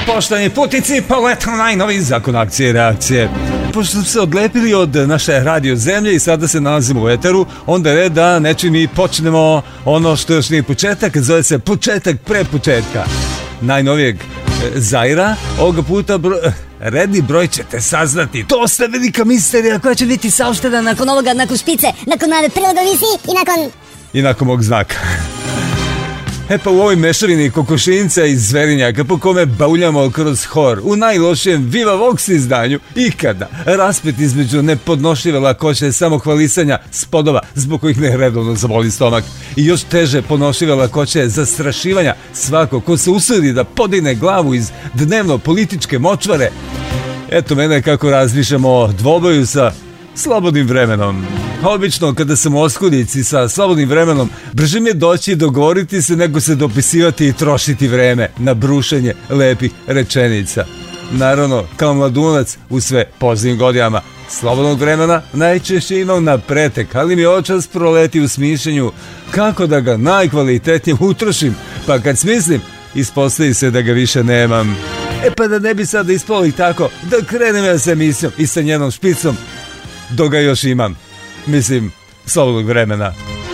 Poštovani putnici, poletno najnoviji zakon akcije i reakcije. Pošto smo se odlepili od naše radio zemlje i sada se nalazimo u eteru, onda je red da nečim i počnemo ono što još nije početak, zove se početak pre početka. Najnovijeg Zaira, ovoga puta redni broj ćete saznati. To ostaje velika misterija koja će biti saopštena nakon ovoga, nakon špice, nakon priloga visi i nakon mog znaka. E pa u ovoj mešavini kokošinca i zverinjaka po kome bauljamo kroz hor u najlošijem Viva Vox izdanju ikada, raspet između nepodnošljive lakoće samohvalisanja spodova zbog kojih neredovno zaboli stomak i još teže podnošljive lakoće zastrašivanja svako ko se usudi da podigne glavu iz dnevno političke močvare. Eto mene kako razmišljam o dvoboju sa slobodnim vremenom. Obično kada sam u oskudici sa slobodnim vremenom, brže mi je doći i dogovoriti se nego se dopisivati i trošiti vreme na brušenje lepih rečenica. Naravno, kao mladunac u sve poznim godinama slobodnog vremena najčešće imam na pretek, ali mi očas proleti u smišljenju kako da ga najkvalitetnije utrošim, pa kad smislim, ispostavi se da ga više nemam. E pa da ne bi sada ispalo i tako, da krenem ja sa emisijom i sa njenom špicom, dok ga još imam. Mislim, slobodnog vremena.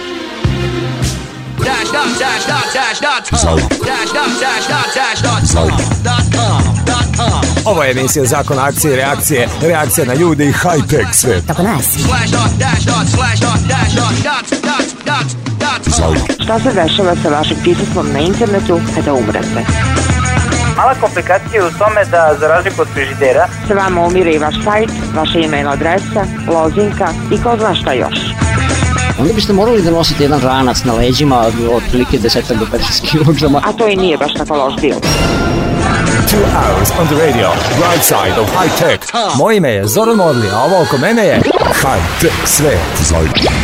Ovo je emisija Zakon akcije i reakcije. Reakcija na ljude i high-tech svet. Kako nas? Šta se dešava sa vašim pismom na internetu kada umrete? Mala komplikacija u tome da, za razliku od frižidera, se vama umire i vaš sajt, vaša email adresa, lozinka i ko zna šta još. Onda biste morali da nosite jedan ranac na leđima od prilike 10 do 15 kilograma. A to i nije baš tako loš dio. 2 hours on the radio, right side of high tech. Moje ime je Zoran Modli, a ovo oko mene je high tech svet.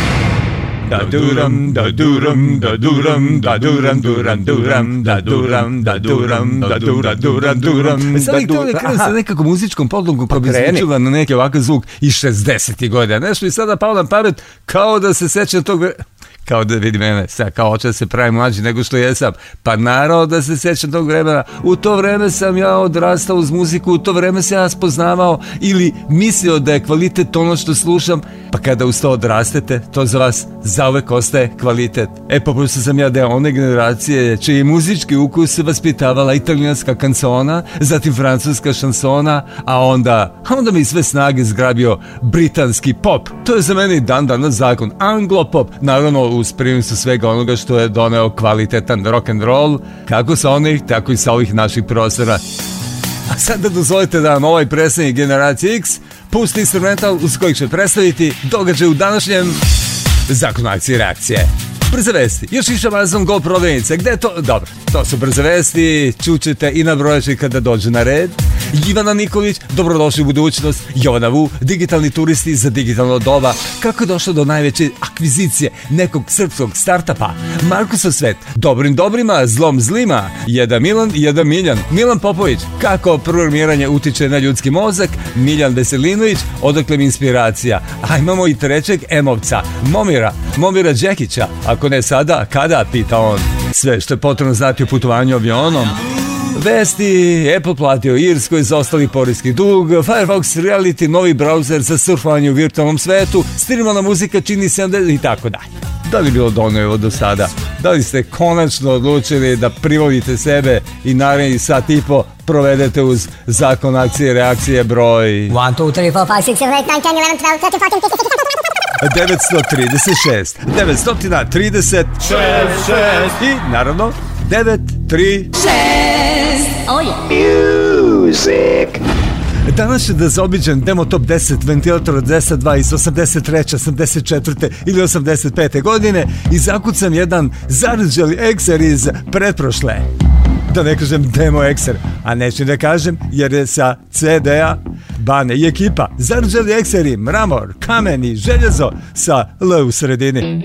Da duram, da duram, da duram, da duram, duram, duram, da duram, da duram, da duram, duram, duram. Sada ih to krenem sa nekako muzičkom podlogom pa bi zvučila na neki ovakav zvuk iz 60. godina. Nešto i sada pao na pamet kao da se sećam tog... Kao da vidi mene, sad kao oče se pravi mlađi nego što jesam. Pa naravno da se sjećam tog vremena. U to vreme sam ja odrastao uz muziku, u to vreme sam ja spoznavao ili mislio da je kvalitet ono što slušam. Pa kada uz to odrastete, to za vas zauvek ostaje kvalitet. E pa pošto sam ja deo one generacije čiji muzički ukus se vaspitavala italijanska kancona, zatim francuska šansona, a onda mi sve snage zgrabio britanski pop. To je za mene i dan danas zakon. Anglo-pop, naravno uz primjenu svega onoga što je doneo kvalitetan rock and roll, kako sa onih, tako i sa ovih naših prostora. A sada dozvolite da vam ovaj predstavnik generacije X pusti instrumental uz kojeg će predstaviti događaj u današnjem Zakonu akcije i reakcije. Brze vesti, još više mazom gol prodavnice. Gde je to? Dobro, to su brze vesti, čućete i nabrojači kada dođe na red. Ivana Nikolić, dobrodošli u budućnost. Jovana Vu, digitalni turisti za digitalno doba. Kako je došlo do najveće akvizicije nekog srpskog startapa? Markusov svet, dobrim dobrima, zlom zlima. Jedan Milan, jedan Miljan. Milan Popović, kako programiranje utiče na ljudski mozak. Miljan Veselinović, odakle mi inspiracija. A imamo i trećeg emovca, Momira Đekića. Ako ne sada, kada, pita on. Sve što je potrebno znati o putovanju avionom. Vesti, Apple platio Irskoj za ostali poreski dug, Firefox reality, novi browser za surfovanje u virtualnom svetu, streamovana muzika čini 70 i tako dalje. Da li je bilo dovoljno do sada? Da li ste konačno odlučili da privolite sebe i naredni sat i po provedete uz Zakon akcije i reakcije broj 1, 2, 3, 4, 5, 6, 7, 8, 9, 10, 936 i naravno 936. Oh yeah. Music. Danas je da zaobiđen demo top 10 ventilatora 202 iz 83. 84. ili 85. godine i zakucam jedan zarđali ekser iz pretprošle. Da ne kažem demo ekser, a neću da kažem jer je sa CD-a Bane i ekipa zarđali ekseri, mramor, kamen i željezo sa L u sredini.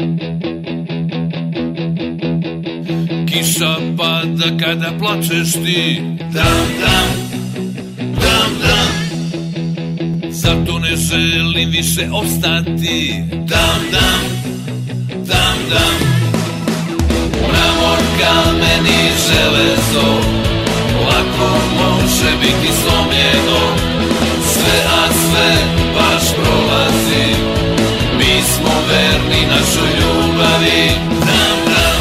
Kiša pada kada plačeš ti, dam, dam, dam, dam. Zato ne želim više ostati, dam, dam, dam, dam. Mramor, kamen i železo, lako može biti slomljeno, sve a sve baš prolazi. Mi smo verni našoj ljubavi. Dam, dam,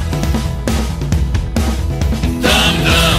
dam, dam.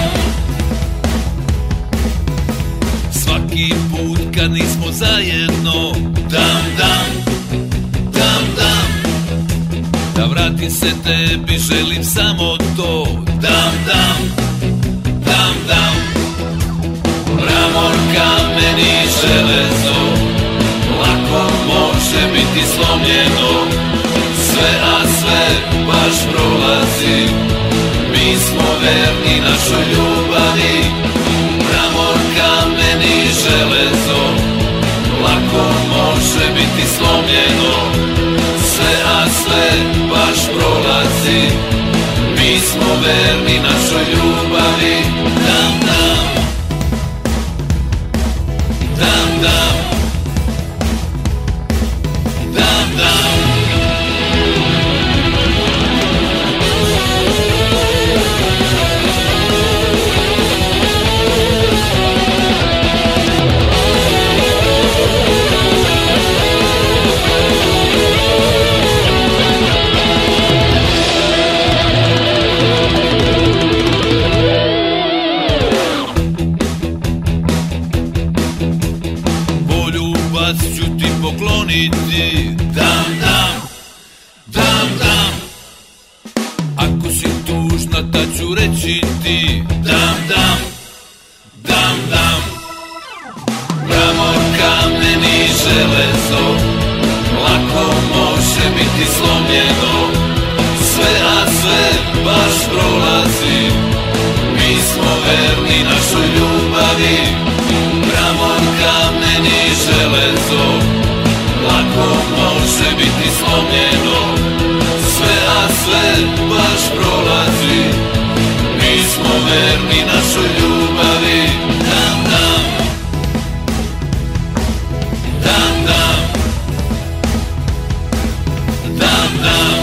Svaki put kad nismo zajedno, dam, dam, dam, dam. Da vratim se tebi, želim samo to. Dam, dam, dam, dam. Mramor, kamen i železo, lako može biti slomljeno, sve a sve baš prolazi. Mi smo verni našoj ljubavi. Mramor, kamen i železo, lako može biti slomljeno, sve a sve baš prolazi. Mi smo verni našoj ljubavi. Dam, dam, dam, dam, dam, dam. Pokloniti, dam, dam, dam, dam. Ako si tužna, da ću reći ti, dam, dam, dam, dam. Mramor, kamen i železo, lako može biti slomljeno, sve a sve baš prolazi. Mi smo verni našoj ljubavi. Mramor, kamen i železo, lako može biti slomljeno, sve a sve baš prolazi. Mi smo verni našoj ljubavi. Dam, dam, dam, dam, dam, dam.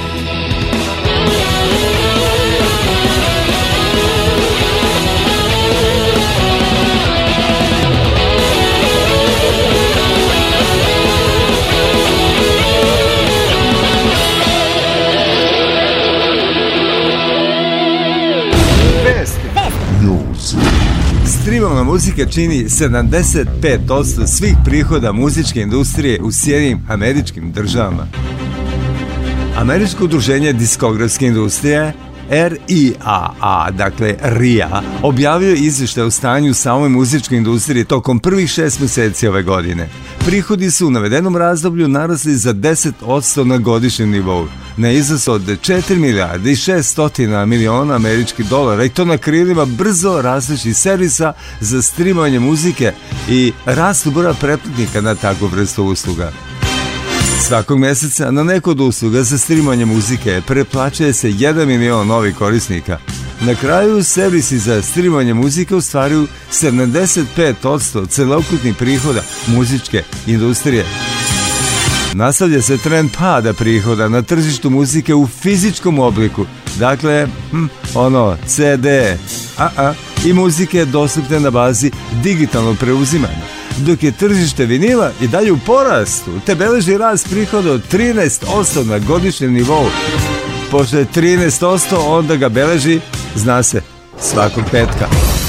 Streamovna muzika čini 75% svih prihoda muzičke industrije u Sjedinjenim Američkim Državama. Američko udruženje diskografske industrije RIAA, dakle RIA, objavio izvještaj o stanju samoj muzičkoj industriji tokom prvih 6 mjeseci ove godine. Prihodi su u navedenom razdoblju narasli za 10% na godišnjem nivou, na iznos od 4 milijarde i 600 miliona američkih dolara, i to na krilima brzo rastućih servisa za streamovanje muzike i rastu broja pretplatnika na takvu vrstu usluga. Svakog mjeseca na neku od usluga za streamovanje muzike preplaćuje se 1 milion novih korisnika. Na kraju servisi za streamovanje muzike ostvaruju 75% celokupnih prihoda muzičke industrije. Nastavlja se trend pada prihoda na tržištu muzike u fizičkom obliku, dakle, CD, i muzike dostupne na bazi digitalnog preuzimanja, dok je tržište vinila i dalje u porastu, te beleži rast prihoda od 13% na godišnjem nivou. Pošto je 13%, onda ga beleži, zna se, svakog petka.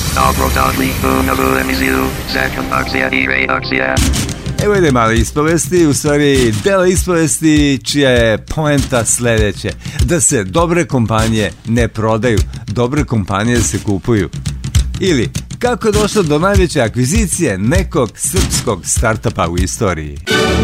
Evo ide male ispovesti, u stvari dela ispovesti čija je poenta sljedeće: da se dobre kompanije ne prodaju, dobre kompanije se kupuju. Ili kako je došlo do najveće akvizicije nekog srpskog startupa u istoriji.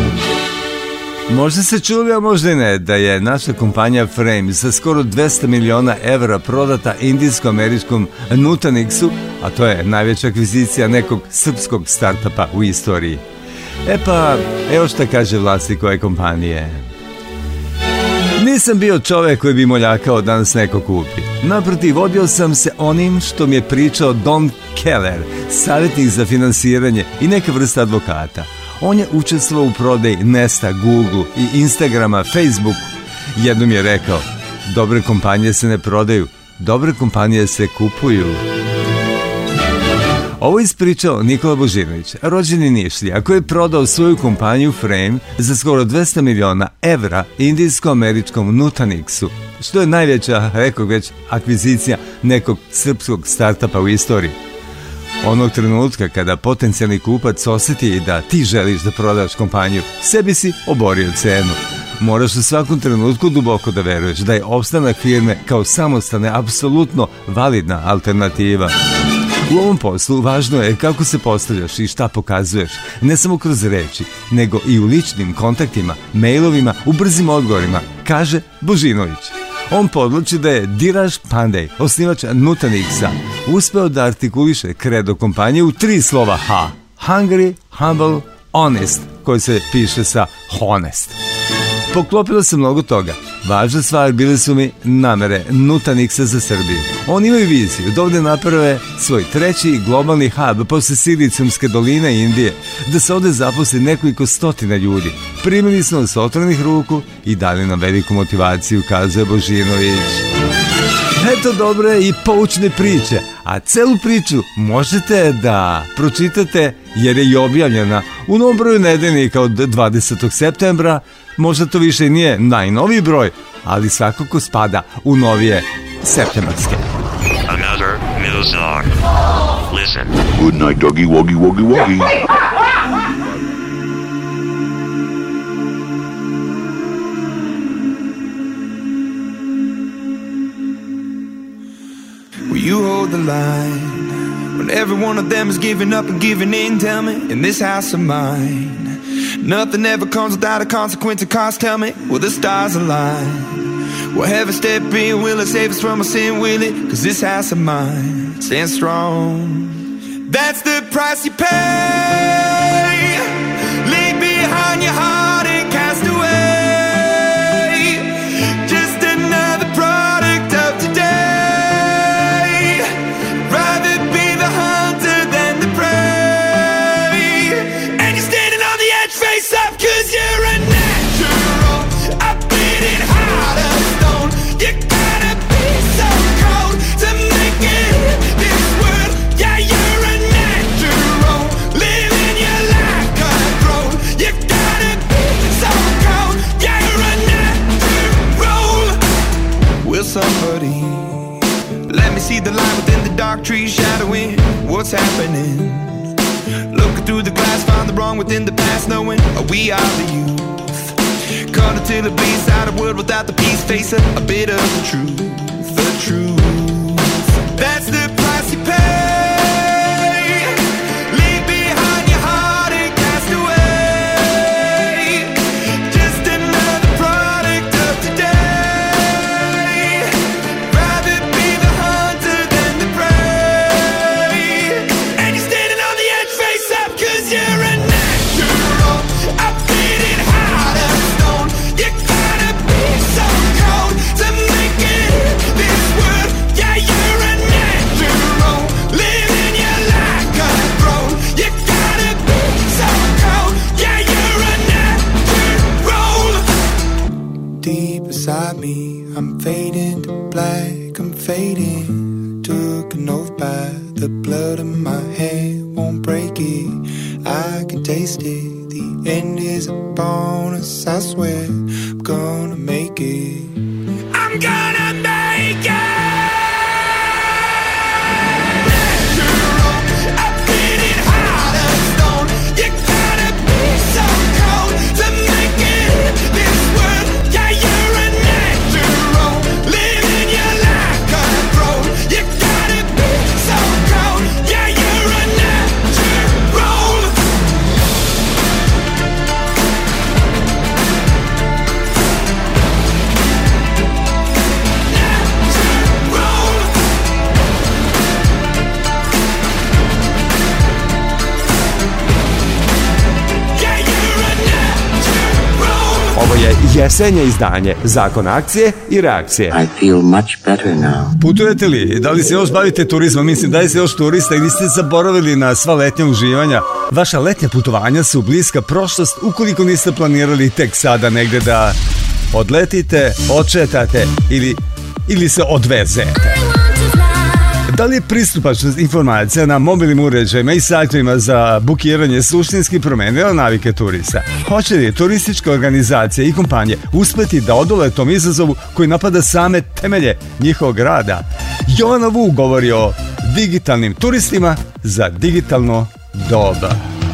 Možda se čuli, a možda i ne, da je naša kompanija Frame za skoro 200 miliona evra prodata indijsko-američkom Nutanixu, a to je najveća akvizicija nekog srpskog startupa u istoriji. E pa, evo šta kaže vlasnik ove kompanije. Nisam bio čovjek koji bi moljakao da nas neko kupi. Naprotiv, vodio sam se onim što mi je pričao Don Keller, savjetnik za finansiranje i neka vrsta advokata. On je učestvovao u prodaji Nesta, Google i Instagrama, Facebooku. Jednom je rekao: dobre kompanije se ne prodaju, dobre kompanije se kupuju. Ovo ispričao Nikola Božinović, rođeni Nišlija, koji je prodao svoju kompaniju Frame za skoro 200 miliona evra indijsko-američkom Nutanixu, što je najveća, rekao već, akvizicija nekog srpskog startupa u istoriji. Onog trenutka kada potencijalni kupac osjeti da ti želiš da prodaš kompaniju, sebi si oborio cenu. Moraš u svakom trenutku duboko da veruješ da je opstanak firme kao samostalne apsolutno validna alternativa. U ovom poslu važno je kako se postavljaš i šta pokazuješ, ne samo kroz reči, nego i u ličnim kontaktima, mailovima, u brzim odgovorima, kaže Božinović. On podluči da je Diraž Pandey, osnivač Nutanixa, uspeo da artikuliše kredo kompanije u 3 slova H. Hungry, humble, honest, koji se piše sa honest. Poklopilo se mnogo toga. Važna stvar bile su mi namere Nutanixa za Srbiju. Oni imaju viziju da ovdje naprave svoj 3. globalni hub posle Silicijumske doline Indije, da se ovdje zaposli nekoliko stotina ljudi. Primili smo s otvorenih ruku i dali nam veliku motivaciju, kazuje Božinović. Eto dobre i poučne priče, a celu priču možete da pročitate jer je i objavljena u novom broju Nedeljnika od 20. septembra. Možda to više i nije najnoviji broj, ali svakako spada u novije septembarske. Another new song. Listen. Good night, doggy, woggy, woggy, woggy. Will you hold the line when every one of them is giving up and giving in? Tell me, in this house of mine, nothing ever comes without a consequence of cost. Tell me, will the stars align? Will heaven step in? Will it save us from our sin? Will it? 'Cause this house of mine stands strong. That's the price you pay. Leave behind your heart and cast away. Just another product of today. Rather be the hunter than the prey. And you're standing on the edge, face up, 'cause you're a natural. I bleed it hard of stone. You gotta be so cold to make it in this world. Yeah, you're a natural. Living your life cutthroat. You gotta be so cold. Yeah, you're a natural. Will somebody let me see the light within the dark trees shadowing what's happening? Looking through the glass, find the wrong within the past, knowing we are the youth. Caught until it bleeds out of world without the peace, face a bit of the truth, the truth. That's the price you pay. Leave behind your heart and cast away. Just another product of today. Rather be the hunter than the prey. And you're standing on the edge, face up, 'cause you're a natural. I bleed it hard of stone. You gotta be so cold to make it in this world. Yeah, you're a natural. Living your life cutthroat. You gotta be so cold. Yeah, you're a natural. Deep inside me, I'm fading to black. I'm fading. Took an oath by the blood in my hand. Won't break it. I can taste it. The end is upon us. I swear I'm gonna make it. I'm gonna make it. Natural. I bleed it hard of stone. You gotta be so cold to make it in this world. Yeah, you're a natural. Living your life cutthroat. You gotta be so cold. Yeah, you're a natural. Ovo je jesenje izdanje Zakon akcije i reakcije. I feel much better now. Putujete li? Da li se još bavite turizmom? Mislim, da li ste još turista ili ste zaboravili na sva letnja uživanja? Vaša letnja putovanja su bliska prošlost ukoliko niste planirali tek sada negde da odletite, odšetate ili se odvezete. Da li je pristupačnost informacija na mobilnim uređajima i sajtovima za bukiranje suštinski promenila navike turista? Hoće li turistička organizacija i kompanije uspeti da odole tom izazovu koji napada same temelje njihovog rada? Jovana Vuk govori o digitalnim turistima za digitalno doba.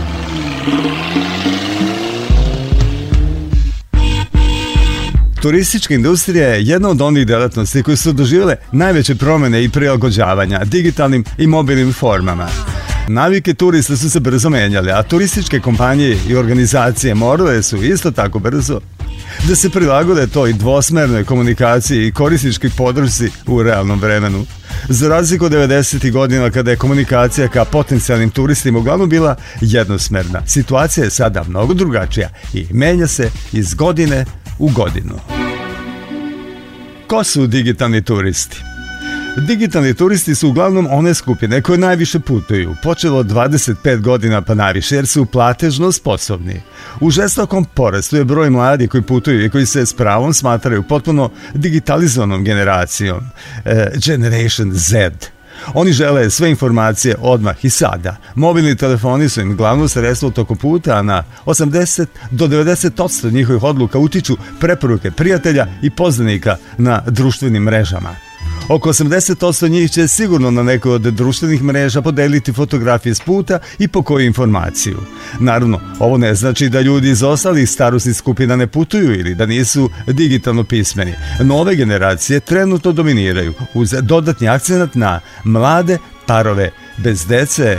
Turistička industrija je jedna od onih delatnosti koje su doživjele najveće promjene i prilagođavanja digitalnim i mobilnim formama. Navike turista su se brzo menjale, a turističke kompanije i organizacije morale su isto tako brzo da se prilagode toj dvosmernoj komunikaciji i korisničkoj podršci u realnom vremenu. Za razliku od 90. godina kada je komunikacija ka potencijalnim turistima uglavnom bila jednosmerna, situacija je sada mnogo drugačija i menja se iz godine u godinu. Ko su digitalni turisti? Digitalni turisti su uglavnom one skupine koje najviše putuju, počelo od 25 godina pa naviše, jer su platežno sposobni. U žestokom porastu je broj mladih koji putuju i koji se s pravom smatraju potpuno digitalizovanom generacijom, Generation Z. Oni žele sve informacije odmah i sada. Mobilni telefoni su im glavno sredstvo tokom puta, a na 80 do 90% njihovih odluka utiču preporuke prijatelja i poznanika na društvenim mrežama. Oko 80% njih će sigurno na nekoj od društvenih mreža podeliti fotografije s puta i po koju informaciju. Naravno, ovo ne znači da ljudi iz ostalih starosnih skupina ne putuju ili da nisu digitalno pismeni. Nove generacije trenutno dominiraju uz dodatni akcenat na mlade parove bez dece.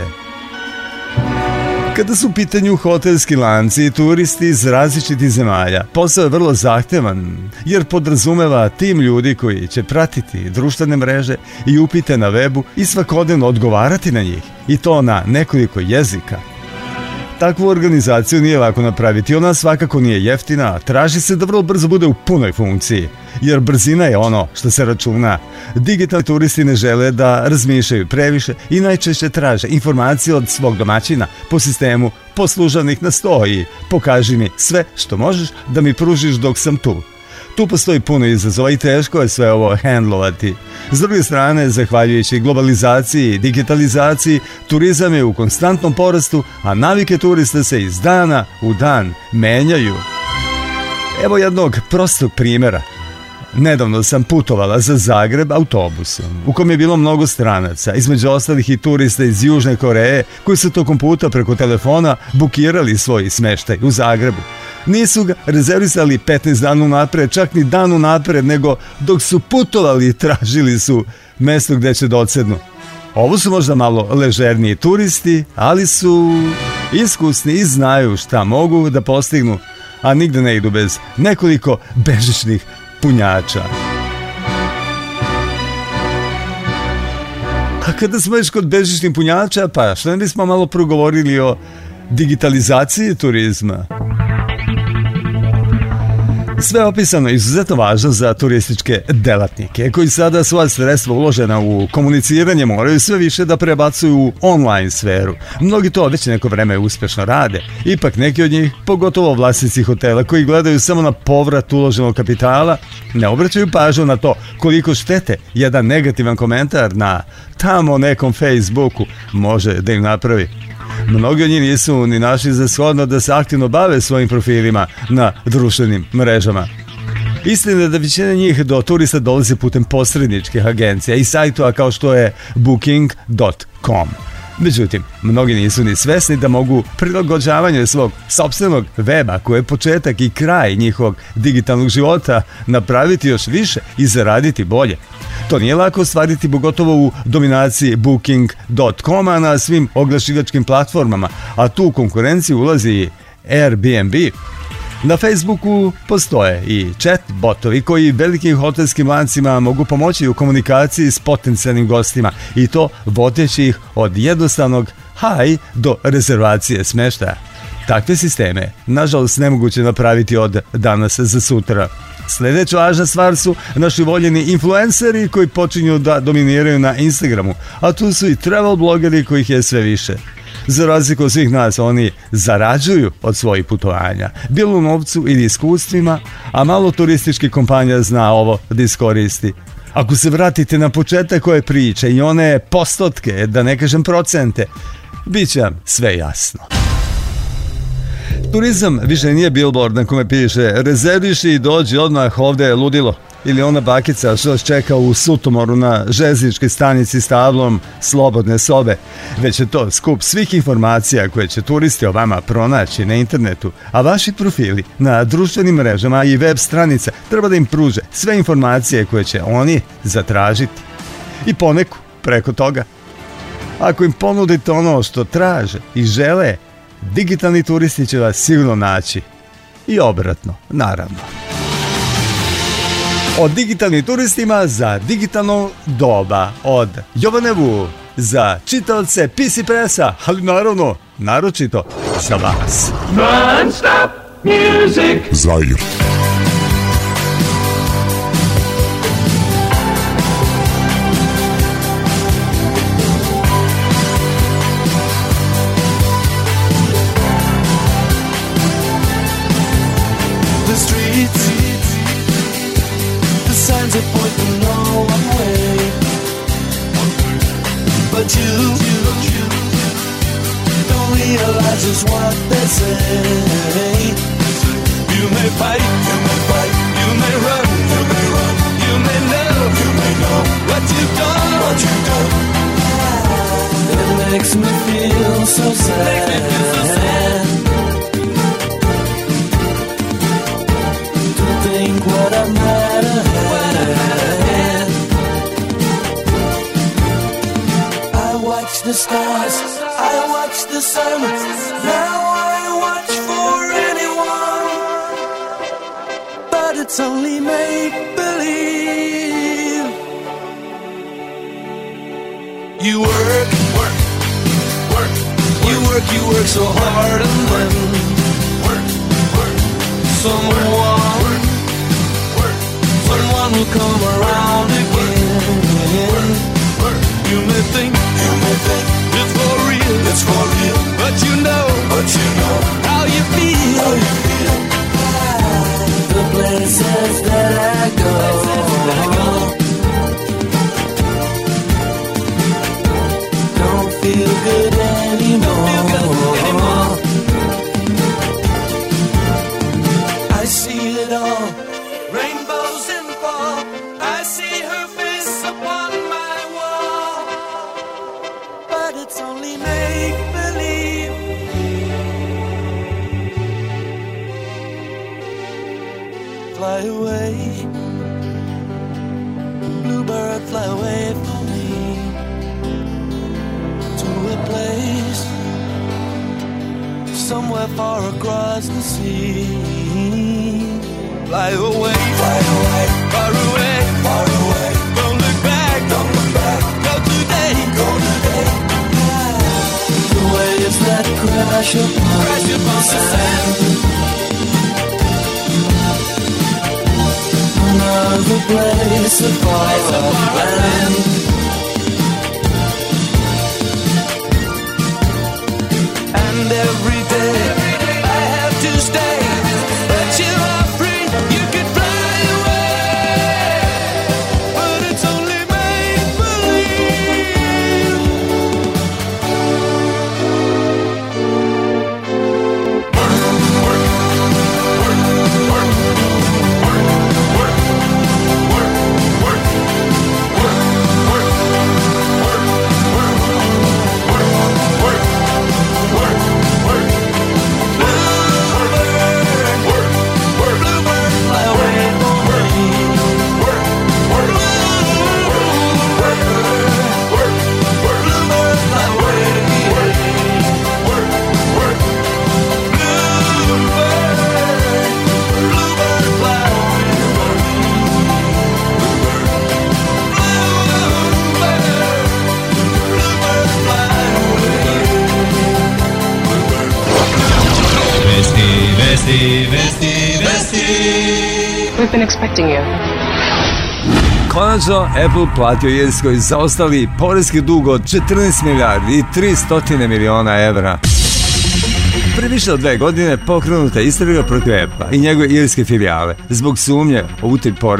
Kada su u pitanju hotelski lanci i turisti iz različitih zemalja, posao je vrlo zahtevan jer podrazumeva tim ljudi koji će pratiti društvene mreže i upite na webu i svakodnevno odgovarati na njih, i to na nekoliko jezika. Takvu organizaciju nije lako napraviti, ona svakako nije jeftina, a traži se da vrlo brzo bude u punoj funkciji, jer brzina je ono što se računa. Digitalni turisti ne žele da razmišljaju previše i najčešće traže informacije od svog domaćina po sistemu poslužavnih na sto i pokaži mi sve što možeš da mi pružiš dok sam tu. Tu postoji puno izazova i teško je sve ovo hendlovati. S druge strane, zahvaljujući globalizaciji i digitalizaciji, turizam je u konstantnom porastu, a navike turista se iz dana u dan menjaju. Evo jednog prostog primjera. Nedavno sam putovala za Zagreb autobusom, u kom je bilo mnogo stranaca, između ostalih i turista iz Južne Koreje, koji su tokom puta preko telefona bukirali svoj smeštaj u Zagrebu. Nisu ga rezervisali 15 dana unapred, čak ni dan unapred, nego dok su putovali tražili su mesto gde će da odsednu. Ovo su možda malo ležerniji turisti, ali su iskusni i znaju šta mogu da postignu, a nigde ne idu bez nekoliko bežičnih punjača. A kada smo već kod bežičnih punjača, pa što ne bismo malo progovorili o digitalizaciji turizma? Sve opisano je izuzetno važno za turističke delatnike koji sada svoja sredstva uložena u komuniciranje moraju sve više da prebacuju u online sferu. Mnogi to već neko vreme uspešno rade. Ipak neki od njih, pogotovo vlasnici hotela koji gledaju samo na povrat uloženog kapitala, ne obraćaju pažnju na to koliko štete jedan negativan komentar na tamo nekom Facebooku može da im napravi. Mnogi od njih nisu ni našli za shodno da se aktivno bave svojim profilima na društvenim mrežama. Istina je da većina njih do turista dolazi putem posredničkih agencija i sajtova kao što je Booking.com. Međutim, mnogi nisu ni svesni da mogu prilagođavanje svog sopstvenog weba, koji je početak i kraj njihovog digitalnog života, napraviti još više i zaraditi bolje. To nije lako ostvariti, pogotovo u dominaciji Booking.com-a na svim oglašivačkim platformama, a tu u konkurenciju ulazi i Airbnb. Na Facebooku postoje i chat botovi koji velikim hotelskim lancima mogu pomoći u komunikaciji s potencijalnim gostima, i to vodeći ih od jednostavnog hi do rezervacije smještaja. Takve sisteme, nažalost, nemoguće napraviti od danas za sutra. Sljedeća važna stvar su naši voljeni influenceri koji počinju da dominiraju na Instagramu, a tu su i travel blogeri kojih je sve više. Za razliku od svih nas, oni zarađuju od svojih putovanja, bilo u novcu ili iskustvima, a malo turističkih kompanija zna ovo da iskoristi. Ako se vratite na početak ove priče i one postotke, da ne kažem procente, bit će vam sve jasno. Turizam više nije billboard na kome piše rezerviši i dođi odmah, ovde je ludilo. Ili ona bakica što vas čeka u Sutomoru na željezničkoj stanici s tablom slobodne sobe. Već je to skup svih informacija koje će turisti o vama pronaći na internetu, a vaši profili na društvenim mrežama i web stranica treba da im pruže sve informacije koje će oni zatražiti. I poneku preko toga. Ako im ponudite ono što traže i žele, digitalni turisti će vas sigurno naći. I obratno, naravno. O digitalnim turistima za digitalno doba. Od Jovane Vu za čitaoce PC Pressa, ali naravno, naročito za vas. Non-stop music. Zair. The streets, the signs are pointing no one way, but you don't realize just what they say. You may fight, you may run, you may know what you've done. It makes me feel so sad. Think what I might have had. I watch the stars, I watch the sun. Now I watch for anyone, but it's only make-believe. You work so hard and then someone will come around again. You may think it's for real, but you know how you feel. The places that I go don't feel good anymore. I see it all. Rainbows in fall, I see her face upon my wall, but it's only make-believe. Fly away, bluebird, fly away from me, to a place somewhere far across the sea. Fly away, far away. Don't look back. Go today. The waves that crash upon the sand. Another place of far land. And every day I have to stay, but you are free. You could fly away, but it's only make-believe. We've been expecting you. Konačno, Apple platio Irskoj zaostali poreski dug od 14 milijardi i 300 miliona evra. Pre više od 2 godine pokrenuta istraga protiv Apple i njegove irske filijale zbog sumnje o utaji poreza.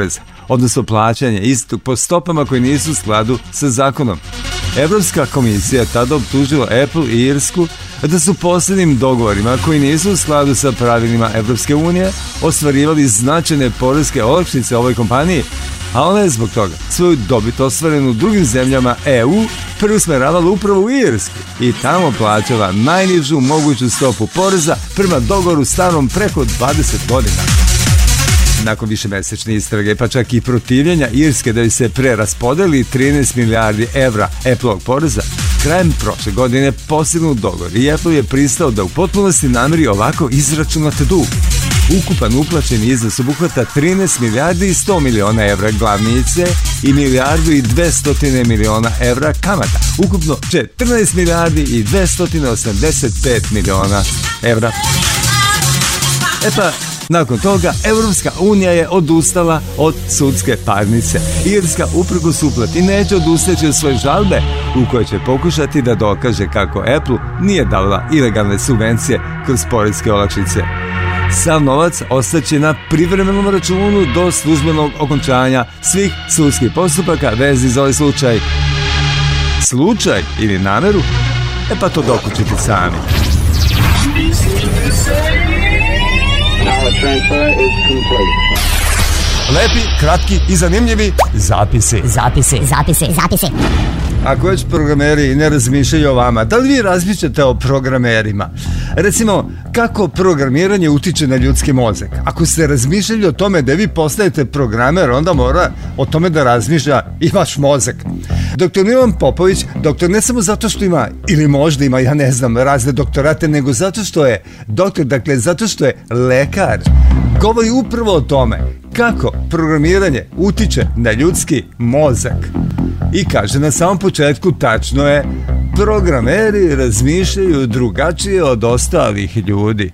odnosno plaćanje istog po stopama koje nisu u skladu sa zakonom. Evropska komisija tada optužila Apple i Irsku da su posljednim dogovorima koji nisu u skladu sa pravilima Evropske unije ostvarivali značajne poreske olakšice ovoj kompaniji, a ona je zbog toga svoju dobit ostvarenu u drugim zemljama EU preusmeravala upravo u Irsku i tamo plaćala najnižu moguću stopu poreza prema dogovoru starom preko 20 godina. Nakon višemesečne istrage, pa čak i protivljenja Irske da bi se preraspodeli 13 milijardi evra Apple-ovog poreza, krajem prošle godine postignut dogovor i Apple je pristao da u potpunosti namiri ovako izračunat dug. Ukupan uplaćeni iznos obuhvata 13 milijardi i 100 miliona evra glavnice i milijardu i 200 miliona evra kamata. Ukupno 14 milijardi i 285 miliona evra. E pa, nakon toga, Evropska unija je odustala od sudske parnice. Irska uprkos uplati neće odustaći od svoje žalbe u kojoj će pokušati da dokaže kako Apple nije davala ilegalne subvencije kroz poreske olakšice. Sav novac ostaće na privremenom računu do službenog okončanja svih sudskih postupaka vezi za ovaj slučaj. Slučaj ili nameru? E pa to dokučite sami. Lepi, kratki i zanimljivi zapisi. Ako već programeri ne razmišljaju o vama, da li vi razmišljate o programerima? Recimo, kako programiranje utiče na ljudski mozak? Ako ste razmišljali o tome da vi postajete programer, onda mora o tome da razmišlja i vaš mozak. Doktor Milan Popović, doktor ne samo zato što ima, ili možda ima, ja ne znam, razne doktorate, nego zato što je doktor, dakle zato što je lekar. Govori upravo o tome kako programiranje utiče na ljudski mozak. I kaže na samom početku, tačno je, programeri razmišljaju drugačije od ostalih ljudi.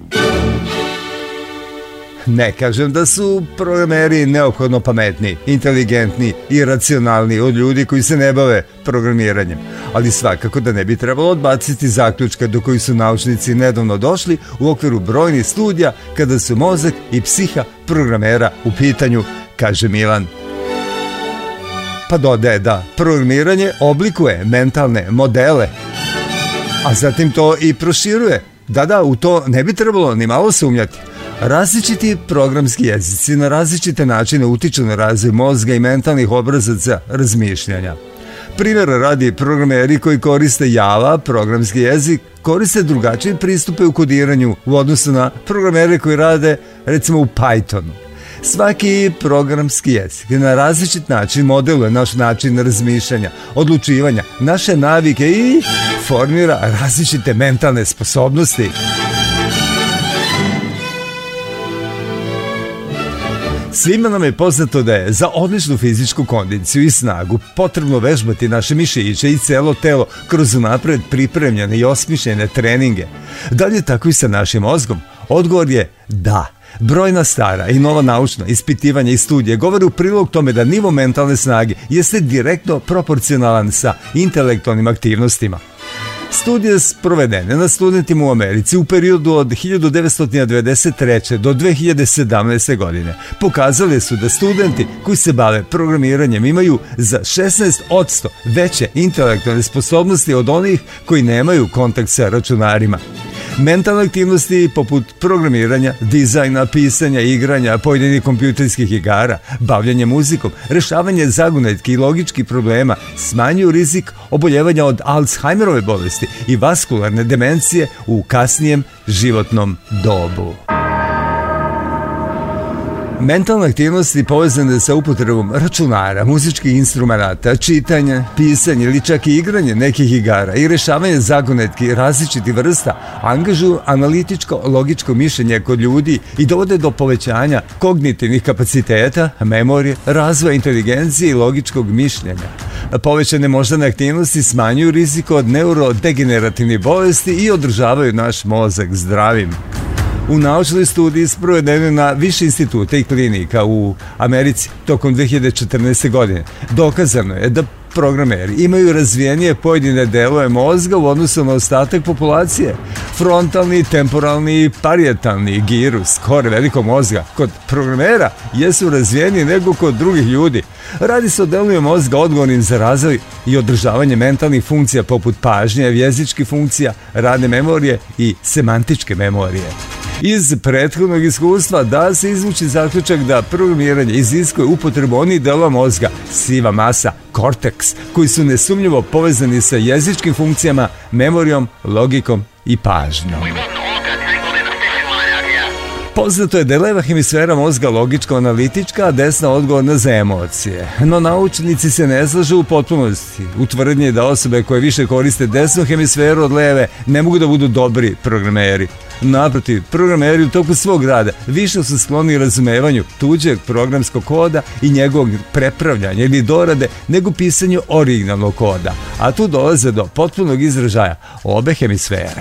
Ne kažem da su programeri neophodno pametni, inteligentni i racionalni od ljudi koji se ne bave programiranjem, ali svakako da ne bi trebalo odbaciti zaključka do kojih su naučnici nedavno došli u okviru brojnih studija kada su mozak i psiha programera u pitanju, kaže Milan. Pa dodaje da programiranje oblikuje mentalne modele, a zatim to i proširuje. Da, u to ne bi trebalo ni malo sumnjati. Različiti programski jezici na različite načine utiču na razvoj mozga i mentalnih obrazaca razmišljanja. Primjer radi, programeri koji koriste Java, programski jezik, koriste drugačije pristupe u kodiranju u odnosu na programere koji rade recimo u Pythonu. Svaki programski jezik na različit način modeluje naš način razmišljanja, odlučivanja, naše navike i formira različite mentalne sposobnosti. Svima nam je poznato da je za odličnu fizičku kondiciju i snagu potrebno vežbati naše mišiće i celo telo kroz unapred pripremljene i osmišljene treninge. Da li je tako i sa našim mozgom? Odgovor je da. Brojna stara i nova naučna ispitivanja i studije govore u prilog tome da nivo mentalne snage jeste direktno proporcionalan sa intelektualnim aktivnostima. Studije sprovedene na studentima u Americi u periodu od 1993. do 2017. godine pokazali su da studenti koji se bave programiranjem imaju za 16% veće intelektualne sposobnosti od onih koji nemaju kontakt sa računarima. Mentalne aktivnosti poput programiranja, dizajna, pisanja, igranja, pojedinih kompjuterskih igara, bavljanje muzikom, rešavanje zagonetki i logičkih problema smanjuju rizik oboljevanja od Alzheimerove bolesti i vaskularne demencije u kasnijem životnom dobu. Mentalne aktivnosti povezane sa upotrebom računara, muzičkih instrumenata, čitanja, pisanje ili čak i igranje nekih igara i rešavanje zagonetki različitih vrsta angažuju analitičko-logičko mišljenje kod ljudi i dovode do povećanja kognitivnih kapaciteta, memorije, razvoja inteligencije i logičkog mišljenja. Povećane moždane aktivnosti smanjuju rizik od neurodegenerativnih bolesti i održavaju naš mozak zdravim. U naučnoj studiji sprovedene na više instituta i klinika u Americi tokom 2014. godine dokazano je da programeri imaju razvijenije pojedine delove mozga u odnosu na ostatak populacije. Frontalni, temporalni i parijetalni girus, kore velikog mozga, kod programera jesu razvijeniji nego kod drugih ljudi. Radi se o delovima mozga odgovornim za razvoj i održavanje mentalnih funkcija poput pažnje, jezičkih funkcija, radne memorije i semantičke memorije. Iz prethodnog iskustva da se izvuči zaključak da programiranje iziskuje upotrebu onih delova mozga, siva masa, korteks, koji su nesumnjivo povezani sa jezičkim funkcijama, memorijom, logikom i pažnjom. Poznato je da je leva hemisfera mozga logičko-analitička, a desna odgovorna za emocije. No naučnici se ne slažu u potpunosti. U tvrdnji da osobe koje više koriste desnu hemisferu od leve ne mogu da budu dobri programeri. Naprotiv, programeri u toku svog rada više su skloni razumevanju tuđeg programskog koda i njegovog prepravljanja ili dorade nego pisanju originalnog koda, a tu dolaze do potpunog izražaja obe hemisfere.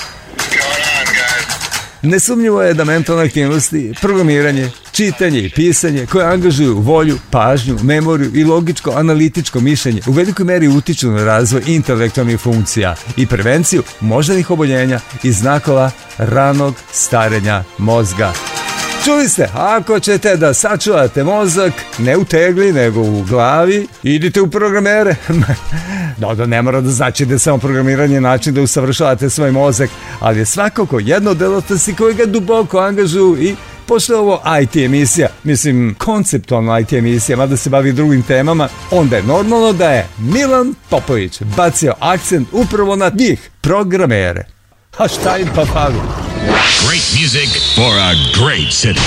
Nesumnjivo je da mentalne aktivnosti, programiranje, čitanje i pisanje koje angažuju volju, pažnju, memoriju i logičko-analitičko mišljenje u velikoj meri utiču na razvoj intelektualnih funkcija i prevenciju moždanih oboljenja i znakova ranog starenja mozga. Čuli ste, ako ćete da sačuvate mozak, ne u tegli, nego u glavi, idite u programere. Da, ne mora da znači da je samo programiranje način da usavršavate svoj mozak, ali je svakako jedno od delatnosti koje ga duboko angažuju i pošto je ovo IT emisija, mislim konceptualna IT emisija, mada se bavi drugim temama, onda je normalno da je Milan Popović bacio akcent upravo na njih, programere. A šta im pa fali? Great music for a great city.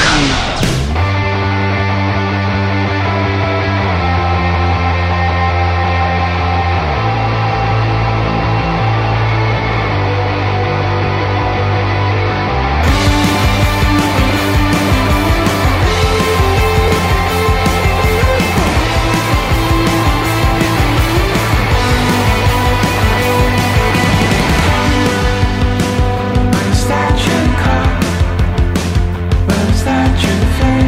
That you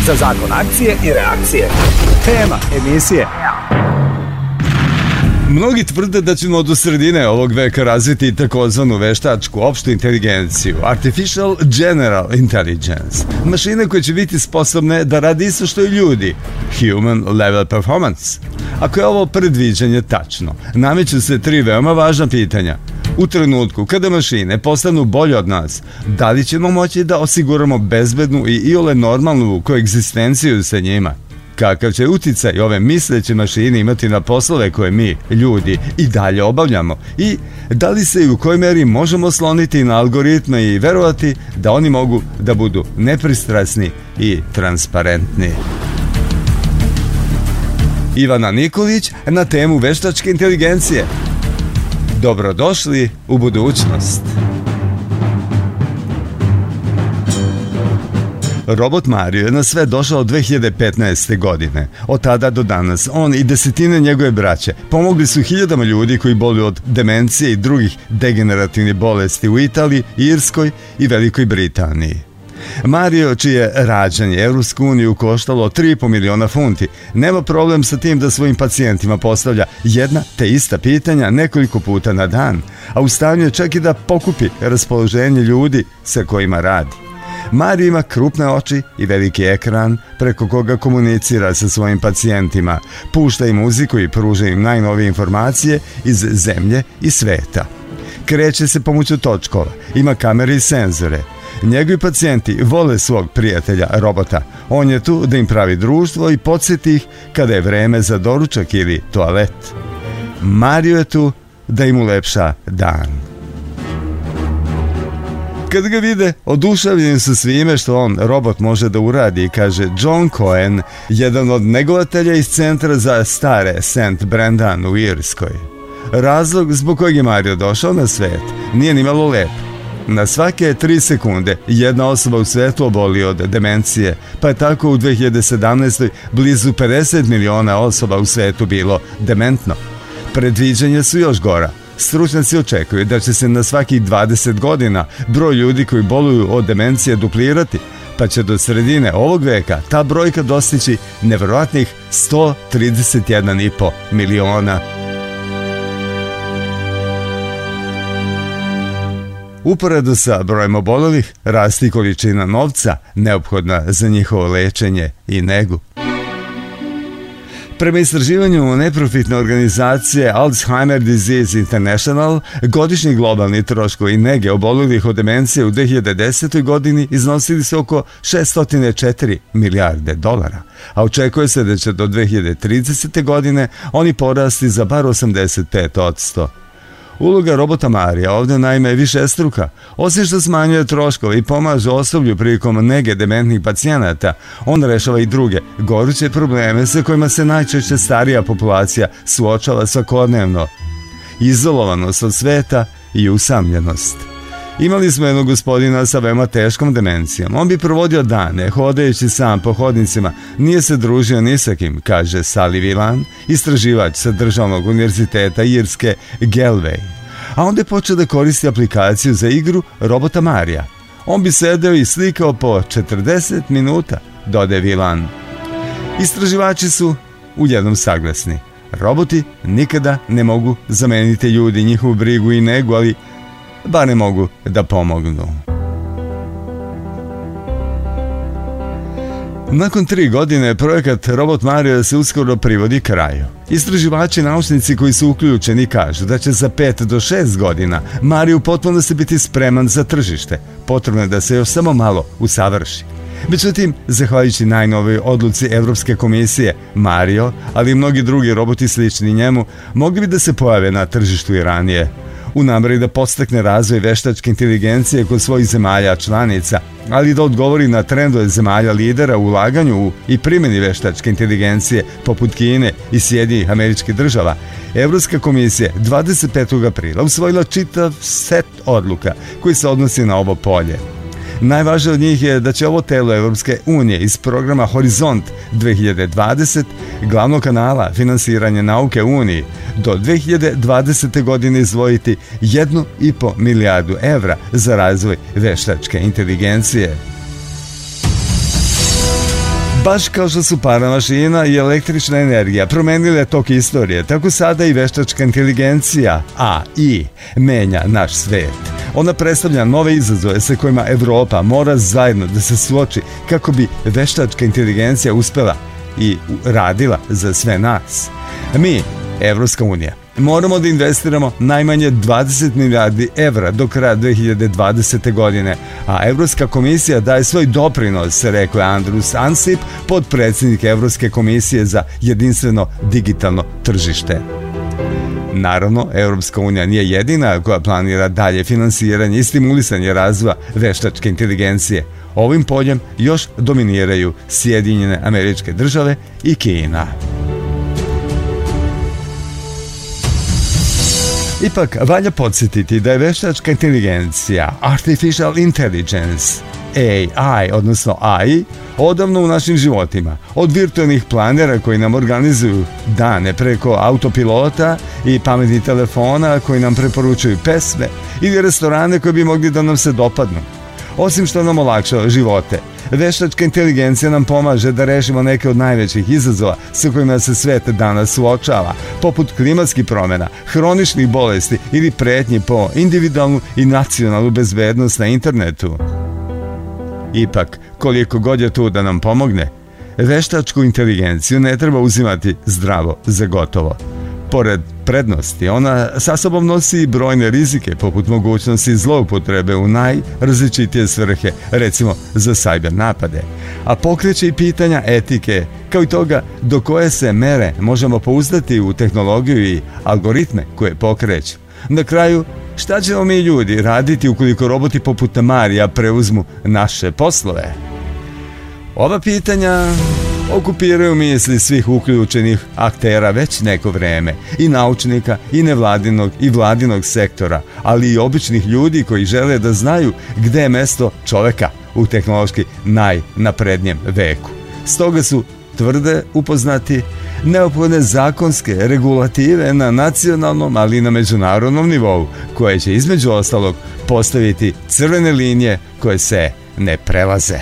za zakon akcije i reakcije. Tema emisije. Mnogi tvrde da ćemo do sredine ovog veka razviti takozvanu veštačku opštu inteligenciju, Artificial General Intelligence, mašine koje će biti sposobne da radi isto što i ljudi, Human Level Performance. Ako je ovo predviđanje tačno, nameću se 3 veoma važna pitanja. U trenutku kada mašine postanu bolje od nas, da li ćemo moći da osiguramo bezbednu i iole normalnu koegzistenciju sa njima? Kakav će uticaj ove misleće mašine imati na poslove koje mi, ljudi, i dalje obavljamo? I da li se i u kojoj meri možemo osloniti na algoritme i verovati da oni mogu da budu nepristrasni i transparentni? Ivana Nikolić na temu veštačke inteligencije. Dobrodošli u budućnost. Robot Mario je na sve došao 2015. godine. Od tada do danas on i desetine njegove braće pomogli su hiljadama ljudi koji boluju od demencije i drugih degenerativnih bolesti u Italiji, Irskoj i Velikoj Britaniji. Mario, čije rađanje Evropsku uniju koštalo 3,5 miliona funti, nema problem sa tim da svojim pacijentima postavlja jedna te ista pitanja nekoliko puta na dan, a u stanju je čak i da pokupi raspoloženje ljudi sa kojima radi. Mario ima krupne oči i veliki ekran preko koga komunicira sa svojim pacijentima, pušta im muziku i pruža im najnovije informacije iz zemlje i sveta. Kreće se pomoću točkova, ima kamere i senzore. Njegovi pacijenti vole svog prijatelja robota. On je tu da im pravi društvo i podsjeti ih kada je vreme za doručak ili toalet. Mario je tu da im ulepša dan. Kad ga vide, oduševljeni su svime što on, robot, može da uradi, kaže John Cohen, jedan od negovatelja iz centra za stare St. Brendan u Irskoj. Razlog zbog kojeg je Mario došao na svet nije ni malo lep. Na svake 3 sekunde jedna osoba u svetu oboli od demencije, pa je tako u 2017. blizu 50 miliona osoba u svetu bilo dementno. Predviđanja su još gora. Stručnjaci očekuju da će se na svakih 20 godina broj ljudi koji boluju od demencije duplirati, pa će do sredine ovog veka ta brojka dostići nevjerojatnih 131,5 miliona. Uporedo sa brojem obolelih, rasti količina novca neophodna za njihovo lečenje i negu. Prema istraživanju neprofitne organizacije Alzheimer Disease International, godišnji globalni troškovi nege obolelih od demencije u 2010. godini iznosili su oko 604 milijarde dolara, a očekuje se da će do 2030. godine oni porasti za bar 85%. Uloga robota Marija ovdje naime je višestruka. Osim što smanjuje troškove i pomaže osoblju prilikom nege dementnih pacijenata, on rešava i druge goruće probleme sa kojima se najčešće starija populacija suočava svakodnevno. Izolovanost od sveta i usamljenost. Imali smo jednog gospodina sa veoma teškom demencijom. On bi provodio dane hodajući sam po hodnicima, nije se družio ni sa kim, kaže Sally Whelan, istraživač sa Državnog univerziteta Irske Galway. A onda je počeo da koristi aplikaciju za igru robota Marija. On bi sedeo i slikao po 40 minuta, dodaje Whelan. Istraživači su u jednom saglasni. Roboti nikada ne mogu zameniti ljudi, njihovu brigu i negu, ali bar ne mogu da pomognu. Nakon 3 godine projekat Robot Mario se uskoro privodi kraju. Istraživači i naučnici koji su uključeni kažu da će za 5 do 6 godina Mario potpuno se biti spreman za tržište. Potrebno je da se još samo malo usavrši. Međutim, zahvaljujući najnovoj odluci Evropske komisije, Mario, ali i mnogi drugi roboti slični njemu, mogli bi da se pojave na tržištu i ranije. U nameri da podstakne razvoj veštačke inteligencije kod svojih zemalja članica, ali da odgovori na trendove zemalja lidera u ulaganju i primjeni veštačke inteligencije poput Kine i Sjedinjenih Američkih Država, Evropska komisija 25. aprila usvojila čitav set odluka koji se odnosi na ovo polje. Najvažnije od njih je da će ovo telo Evropske unije iz programa Horizont 2020, glavnog kanala finansiranja nauke Uniji, do 2020. godine izdvojiti 1,5 milijardu evra za razvoj veštačke inteligencije. Baš kao što su paramašina i električna energija promenile tok istorije, tako sada i veštačka inteligencija, AI, menja naš svet. Ona predstavlja nove izazove sa kojima Evropa mora zajedno da se suoči kako bi veštačka inteligencija uspela i radila za sve nas. Mi, Evropska unija, moramo da investiramo najmanje 20 milijardi evra do kraja 2020. godine, a Evropska komisija daje svoj doprinos, rekao je Andrus Ansip, podpredsjednik Evropske komisije za jedinstveno digitalno tržište. Naravno, Evropska unija nije jedina koja planira dalje finansiranje i stimulisanje razvoja veštačke inteligencije. Ovim poljem još dominiraju Sjedinjene Američke Države i Kina. Ipak, valja podsjetiti da je veštačka inteligencija, Artificial Intelligence, AI, odnosno AI, odavno u našim životima. Od virtualnih planera koji nam organizuju dane preko autopilota i pametnih telefona koji nam preporučuju pesme ili restorane koji bi mogli da nam se dopadnu. Osim što nam olakšava živote, veštačka inteligencija nam pomaže da rešimo neke od najvećih izazova sa kojima se svet danas suočava, poput klimatskih promjena, hroničnih bolesti ili pretnji po individualnu i nacionalnu bezbednost na internetu. Ipak, koliko god je tu da nam pomogne, veštačku inteligenciju ne treba uzimati zdravo za gotovo. Pored prednosti, ona sa sobom nosi brojne rizike, poput mogućnosti zloupotrebe u najrazličitije svrhe, recimo za cyber napade, a pokreće i pitanja etike, kao i toga do koje se mere možemo pouzdati u tehnologiju i algoritme koje pokreću. Na kraju, šta ćemo mi ljudi raditi ukoliko roboti poput Marija preuzmu naše poslove? Ova pitanja okupiraju misli svih uključenih aktera već neko vreme, i naučnika, i nevladinog, i vladinog sektora, ali i običnih ljudi koji žele da znaju gde je mesto čoveka u tehnološki najnaprednijem veku. Stoga su tvrde upoznati neophodne zakonske regulative na nacionalnom, ali i na međunarodnom nivou, koje će između ostalog postaviti crvene linije koje se ne prelaze.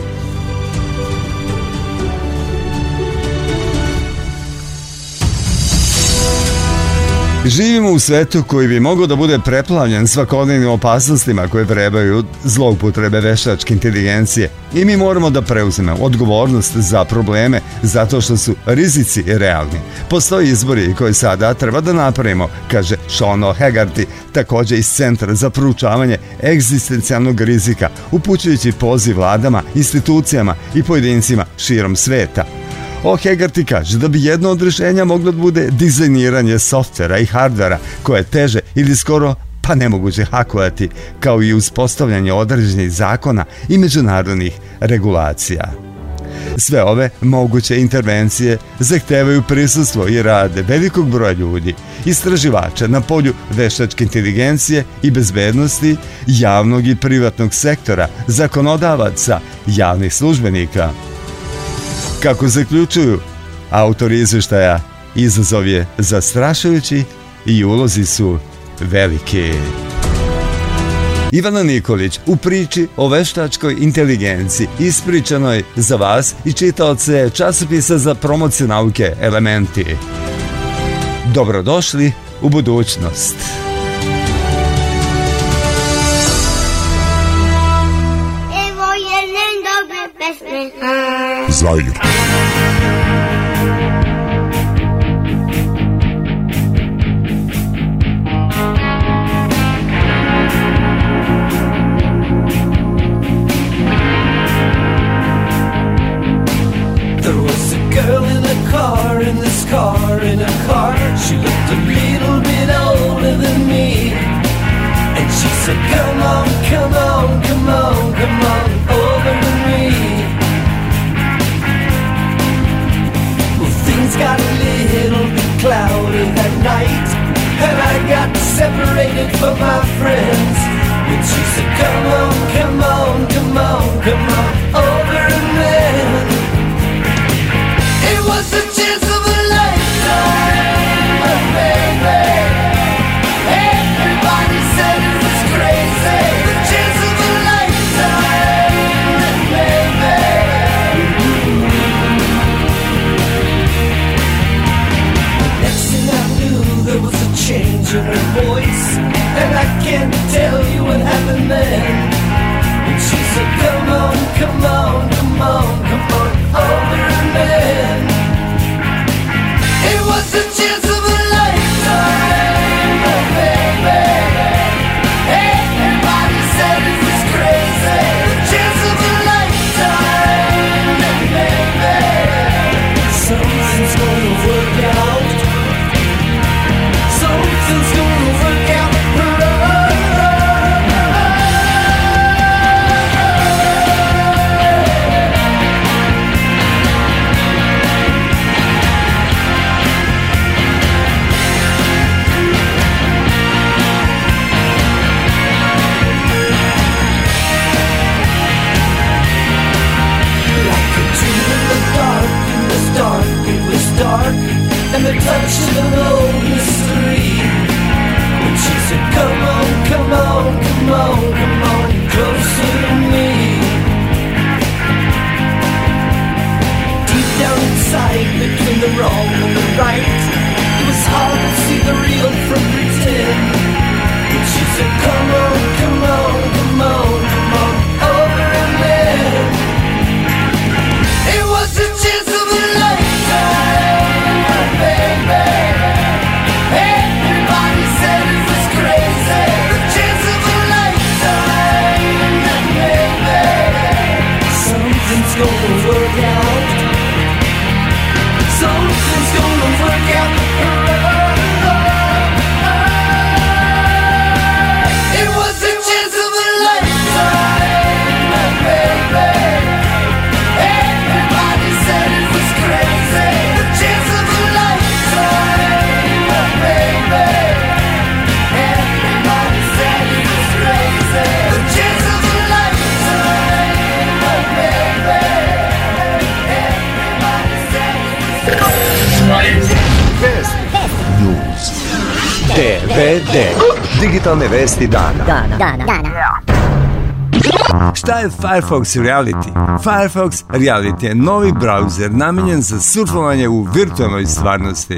Živimo u svetu koji bi mogao da bude preplavljen svakodnevnim opasnostima koje vrebaju zloupotrebe veštačke inteligencije i mi moramo da preuzmemo odgovornost za probleme zato što su rizici realni. Postoje izbori koje sada treba da napravimo, kaže Sean O'Hagarty, također iz Centra za proučavanje egzistencijalnog rizika, upućujući poziv vladama, institucijama i pojedincima širom sveta. O'Hagarty kaže da bi jedno od rješenja moglo da bude dizajniranje softvera i hardvera koje je teže ili skoro pa nemoguće hakovati, kao i uspostavljanje određenih zakona i međunarodnih regulacija. Sve ove moguće intervencije zahtevaju prisustvo i rade velikog broja ljudi, istraživača na polju veštačke inteligencije i bezbednosti, javnog i privatnog sektora, zakonodavaca, javnih službenika. Kako zaključuju autori izveštaja, izazov je zastrašujući i ulozi su veliki. Ivana Nikolić u priči o veštačkoj inteligenciji ispričanoj za vas i čitaoce časopisa za promociju nauke Elementi. Dobrodošli u budućnost. Evo jedne dobre pesme. Zair. There was a girl in a car, in this car, in a car. She looked a little bit older than me. And she said, come on, come on, come on, come on, over to me. Well, things got a little bit cloudy that night, and I got separated from my friends. When she said, come on, come on, come on, come on, over to me. It was the chance of a lifetime, baby. Everybody said it was crazy. The chance of a lifetime, baby. man. And she said, come on, come on, come on, come on over, man. It was the chance of a lifetime, baby. Everybody said it was crazy. The chance of a lifetime, baby. Something's gonna work out. Something's gonna work out. Dark, and the touch of an old mystery. When she said, come on, come on, come on, come on, closer to me. Deep down inside, between the wrong and the right, it was hard to see the real from pretend. When she said, come on, come on, come on, come on, over and then. It was the chance of a lifetime. Everybody said it was crazy. The chance of a lifetime, baby. Something's gonna work out. Something's gonna work out. It was the chance of a lifetime, baby. Everybody said it was crazy. The chance of a lifetime, baby. Everybody said it was crazy. The chance of a lifetime, baby. Everybody said it was crazy. News. DVD. Digitalne vesti dana. Šta je Firefox Reality? Firefox Reality je novi brauzer namenjen za surfovanje u virtualnoj stvarnosti.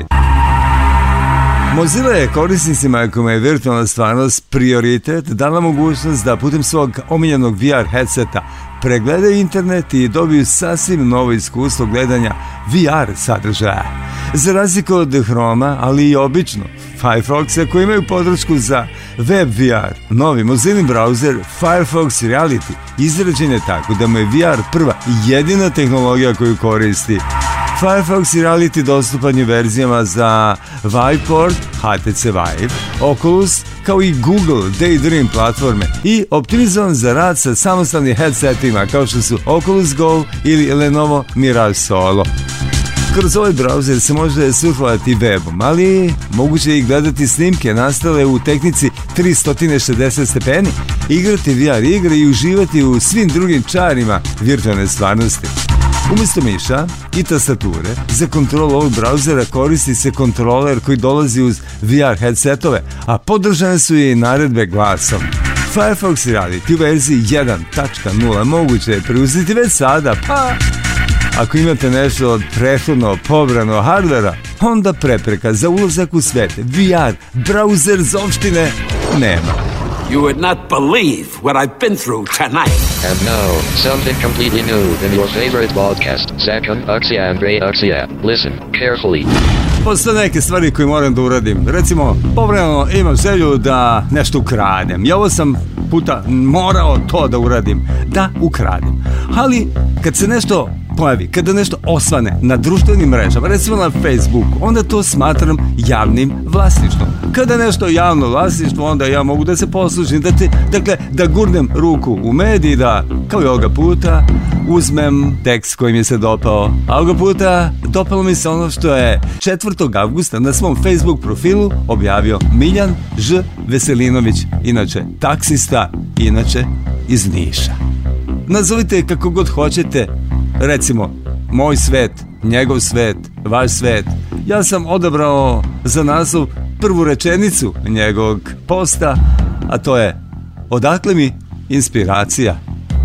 Mozilla je korisnicima kojima je virtualna stvarnost prioritet dala mogućnost da putem svog omiljenog VR headseta pregledaju internet i dobiju sasvim novo iskustvo gledanja VR sadržaja. Za razliku od Chroma, ali i obično Firefoxa koji imaju podršku za web VR, novi Mozillin brauzer Firefox Reality izrađen je tako da mu je VR prva i jedina tehnologija koju koristi. Firefox Reality dostupan je verzijama za Viveport, HTC Vive, Oculus, kao i Google Daydream platforme i optimizovan za rad sa samostalnim headsetima kao što su Oculus Go ili Lenovo Mirage Solo. Kroz ovaj brauzer se može surfovati webom, ali moguće i gledati snimke nastale u tehnici 360 stepeni, igrati VR igre i uživati u svim drugim čarima virtualne stvarnosti. Umjesto miša i tastature, za kontrolu ovog brauzera koristi se kontroler koji dolazi uz VR headsetove, a podržane su i naredbe glasom. Firefox Reality u verziji 1.0 moguće je preuzeti već sada, pa ako imate nešto od prethodno pobrano hardvera, onda prepreka za ulazak u svet VR brauzerzovštine nema. You would not believe what I've been through tonight. And now, something completely new in your favorite podcast, Zakon Akcija and Ray Akcija. Listen carefully. Postoje neke stvari koje moram da uradim. Recimo, povremeno imam želju da nešto ukradem. I ovo sam puta morao to da uradim. Da ukradem. Ali, kad se nešto pojavi, kada nešto osvane na društvenim mrežama, recimo na Facebooku, onda to smatram javnim vlasništvom. Kada nešto javno vlasništvo, onda ja mogu da se poslužim, da gurnem ruku u mediji, da, kao i ovoga puta, uzmem tekst koji mi se dopao. A ovoga puta dopalo mi se ono što je 4. avgusta na svom Facebook profilu objavio Miljan Ž. Veselinović, inače taksista, inače iz Niša. Nazovite kako god hoćete, recimo, moj svet, njegov svet, vaš svet. Ja sam odabrao za naslov prvu rečenicu njegovog posta, a to je: odakle mi inspiracija?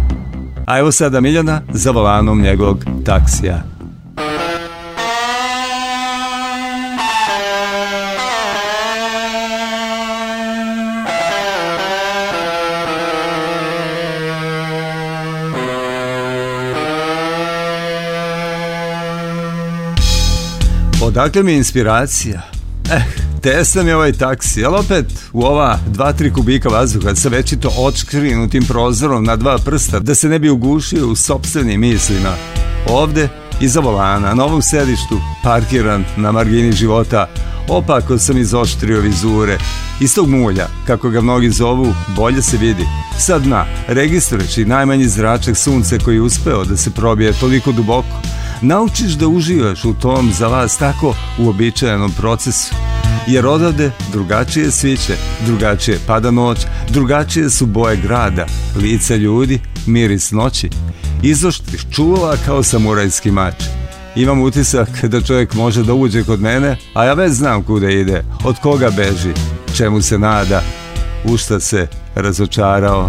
A evo sada Miljana za volanom njegovog taksija. Odakle mi je inspiracija? Tesla mi je ovaj taksi, ali opet u ova 2-3 kubika vazduha sa večito odškrinutim prozorom na 2 prsta da se ne bi ugušio u sopstvenim mislima. Ovde, iza volana, na ovom sedištu, parkiran na margini života, opako sam izoštrio vizure. Iz tog mulja, kako ga mnogi zovu, bolje se vidi. Sa dna, registrujući najmanji zračak sunce koji je uspeo da se probije toliko duboko, naučiš da uživaš u tom za vas tako uobičajenom procesu. Jer odavde drugačije sviće, drugačije pada noć, drugačije su boje grada, lica ljudi, miris noći. Izoštriš čula kao samurajski mač. Imam utisak da čovjek može da uđe kod mene, a ja već znam kuda ide, od koga beži, čemu se nada, u šta se razočarao.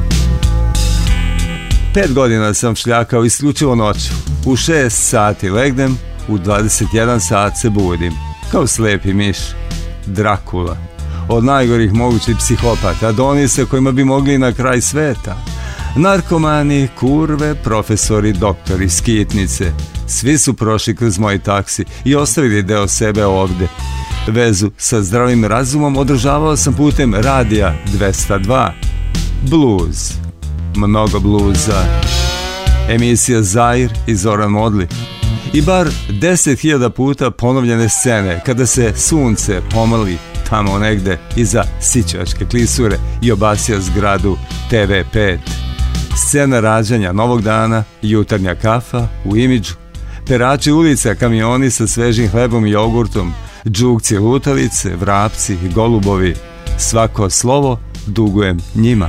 5 godina sam šljakao isključivo noću. U 6 sati legnem, u 21 sat se budim, kao slepi miš. Drakula, od najgorih mogućih psihopata do onih sa kojima bi mogli na kraj sveta. Narkomani, kurve, profesori, doktori, skitnice, svi su prošli kroz moj taksi i ostavili deo sebe ovde. Vezu sa zdravim razumom održavao sam putem radija 202. Blues, mnogo bluza, emisija Zair i Zoran Modli. I bar 10.000 puta ponovljene scene kada se sunce pomali tamo negde iza Sićevačke klisure i obasja zgradu TV5. Scena rađanja novog dana, jutarnja kafa u imidžu, perači ulica, kamioni sa svežim hlebom i jogurtom, džukci lutalice, vrapci, golubovi. Svako slovo dugujem njima.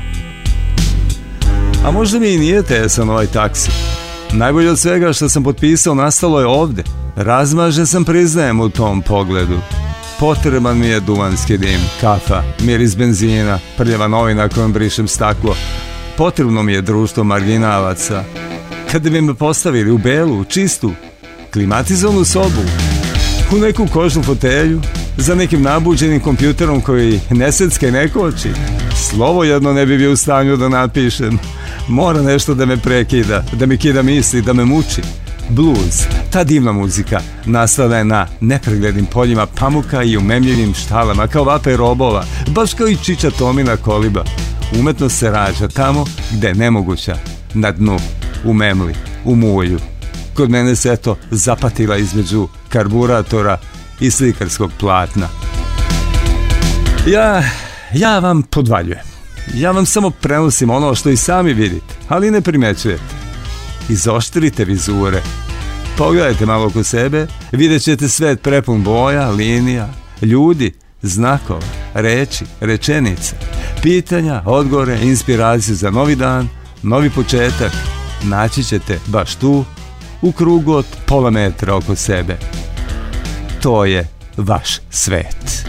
A možda mi i nije tesan ovaj taksi. Najbolje od svega što sam potpisao nastalo je ovde. Razmažen sam, priznajem, u tom pogledu. Potreban mi je duvanski dim, kafa, miris benzina, prljava novina kojom brišem staklo. Potrebno mi je društvo marginalaca. Kada bi me postavili u belu, čistu, klimatizovanu sobu, u neku kožnu fotelju, za nekim nabuđenim kompjuterom koji ne secka i ne koči, slovo jedno ne bi bio u stanju da napišem. Mora nešto da me prekida, da mi kida misli, da me muči. Blues, ta divna muzika, nastala je na nepreglednim poljima pamuka i umemljivim štalama, kao vape robova, baš kao i Čiča Tomina koliba. Umetnost se rađa tamo gde je nemoguća, na dnu, u memli, u mulju. Kod mene se eto zapatila između karburatora i slikarskog platna. Ja vam podvaljujem. Ja vam samo prenosim ono što i sami vidite, ali ne primećujete. Izoštrite vizure. Pogledajte malo oko sebe, vidjet ćete svet prepun boja, linija, ljudi, znakova, reči, rečenica, pitanja, odgovore, inspiraciju za novi dan, novi početak. Naći ćete baš tu, u krugu od pola metra oko sebe. To je vaš svet.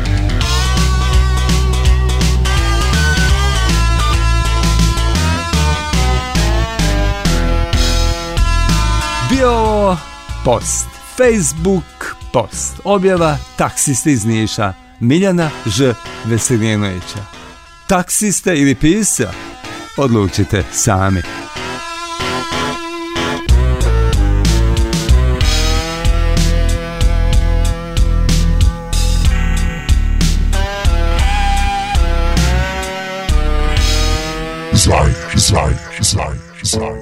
Bio post, Facebook post, objava taksiste iz Niša, Miljana Ž. Veselinovića. Taksiste ili pisca? Odlučite sami. Zair.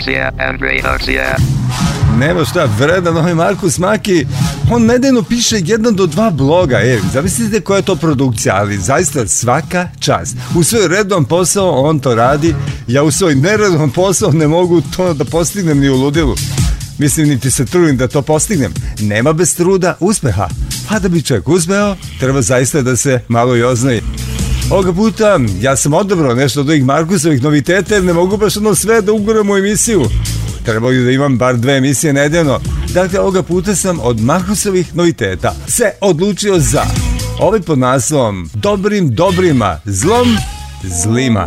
Aksija and Ray Aksija. Nema šta, vredan ovaj Markus Maki, on nedeljno piše 1 do 2 bloga, zamislite koja je to produkcija, ali zaista svaka čast. U svoj redovan posao on to radi, ja u svoj neredovan posao ne mogu to da postignem ni u ludilu. Mislim, niti se trudim da to postignem. Nema bez truda uspeha. A da bi čovjek uspeo, treba zaista da se malo i oznaji. Ovoga puta ja sam odabrao nešto od ovih Markusovih noviteta, jer ne mogu baš ono sve da uguram u emisiju. Trebalo da imam bar 2 emisije nedeljno. Dakle, ovoga puta sam od Markusovih noviteta se odlučio za ovaj pod naslovom Dobrim dobrima, zlom zlima.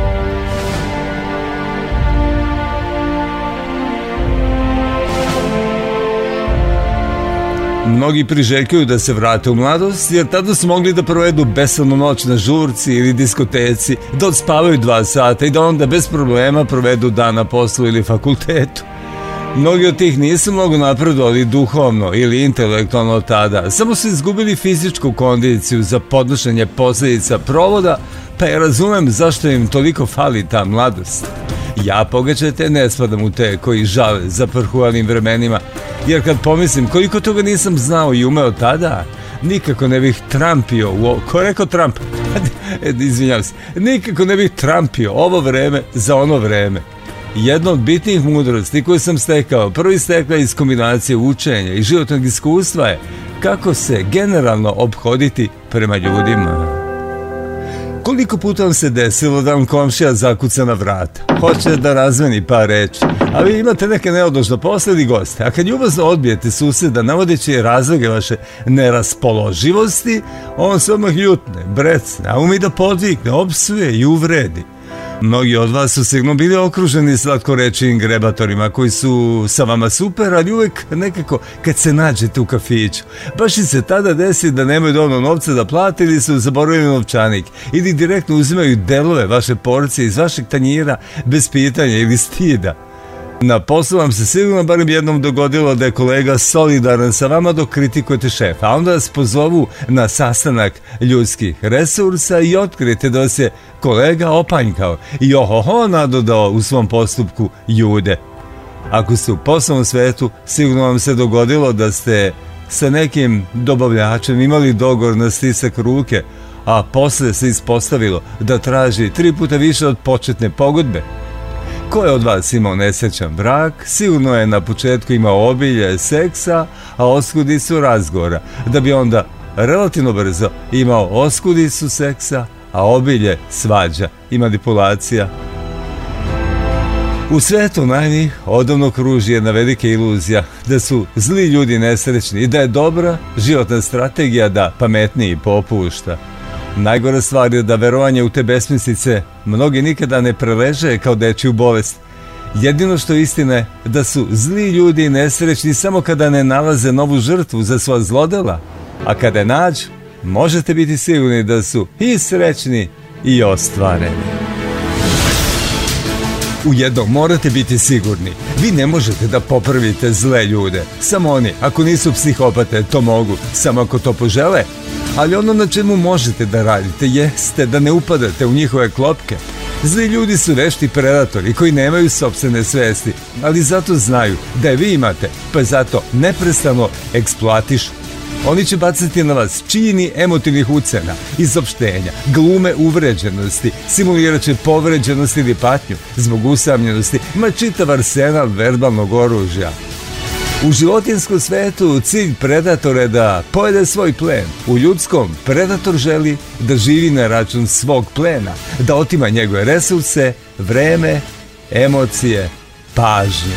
Mnogi priželjkuju da se vrate u mladost, jer tada su mogli da provedu besadnu noć na žurci ili diskoteci, da odspavaju 2 sata i da onda bez problema provedu dan na poslu ili fakultetu. Mnogi od tih nisu mnogo napredovali duhovno ili intelektualno tada, samo su izgubili fizičku kondiciju za podnošenje posljedica provoda, pa ja razumem zašto im toliko fali ta mladost. Ja, pogačajte, ne spadam u te koji žale za prhuvanim vremenima, jer kad pomislim koliko toga nisam znao i umeo tada, nikako ne bih trampio ko je rekao Trump? Izvinjam se. Nikako ne bih trampio ovo vreme za ono vreme. Jedna od bitnijih mudrosti koju sam stekao, prvi stekla iz kombinacije učenja i životnog iskustva je kako se generalno ophoditi prema ljudima. Koliko puta vam se desilo da vam komšija zakuca na vrata? Hoće da razmeni par reči, a vi imate neke neodložno posle ili goste, a kad ljubazno odbijete suseda navodeći razloge vaše neraspoloživosti, on se odmah ljutne, brecne, a umi da podvikne, opsuje i uvredi. Mnogi od vas su sigurno bili okruženi slatkorečivim grebatorima koji su sa vama super, ali uvek nekako kad se nađete u kafiću, baš im se tada desi da nemaju dovoljno novca da plate ili su zaboravili novčanik ili direktno uzimaju delove vaše porcije iz vašeg tanjira bez pitanja ili stida. Na poslu vam se sigurno barem jednom dogodilo da je kolega solidaran sa vama dok kritikujete šefa, a onda vas pozovu na sastanak ljudskih resursa i otkrijete da vas je kolega opanjkao i nadodao u svom postupku jude. Ako ste u poslovnom svetu, sigurno vam se dogodilo da ste sa nekim dobavljačem imali dogovor na stisak ruke, a posle se ispostavilo da traži 3 puta više od početne pogodbe. Ko je od vas imao nesrećan brak, sigurno je na početku imao obilje seksa, a oskudicu razgovora, da bi onda relativno brzo imao oskudicu seksa, a obilje svađa i manipulacija. U svetu najnih odavno kruži jedna velika iluzija da su zli ljudi nesrećni i da je dobra životna strategija da pametniji popušta. Najgora stvar je da verovanje u te besmislice mnogi nikada ne preleže kao dečiju bolest. Jedino što je istina je da su zli ljudi nesrećni samo kada ne nalaze novu žrtvu za svoja zlodela, a kada je nađu, možete biti sigurni da su i srećni i ostvareni. U jednom morate biti sigurni, vi ne možete da popravite zle ljude, samo oni, ako nisu psihopate, to mogu, samo ako to požele. Ali ono na čemu možete da radite jeste da ne upadate u njihove klopke. Zli ljudi su vešti predatori koji nemaju sopstvene svesti, ali zato znaju da je vi imate, pa zato neprestano eksploatišu. Oni će bacati na vas čini emotivnih ucena, izopštenja, glume uvređenosti, simulirat će povređenost ili patnju zbog usamljenosti, ma čitav arsenal verbalnog oružja. U životinskom svetu cilj predatora je da pojede svoj plen. U ljudskom predator želi da živi na račun svog plena, da otima njegove resurse, vreme, emocije, pažnju.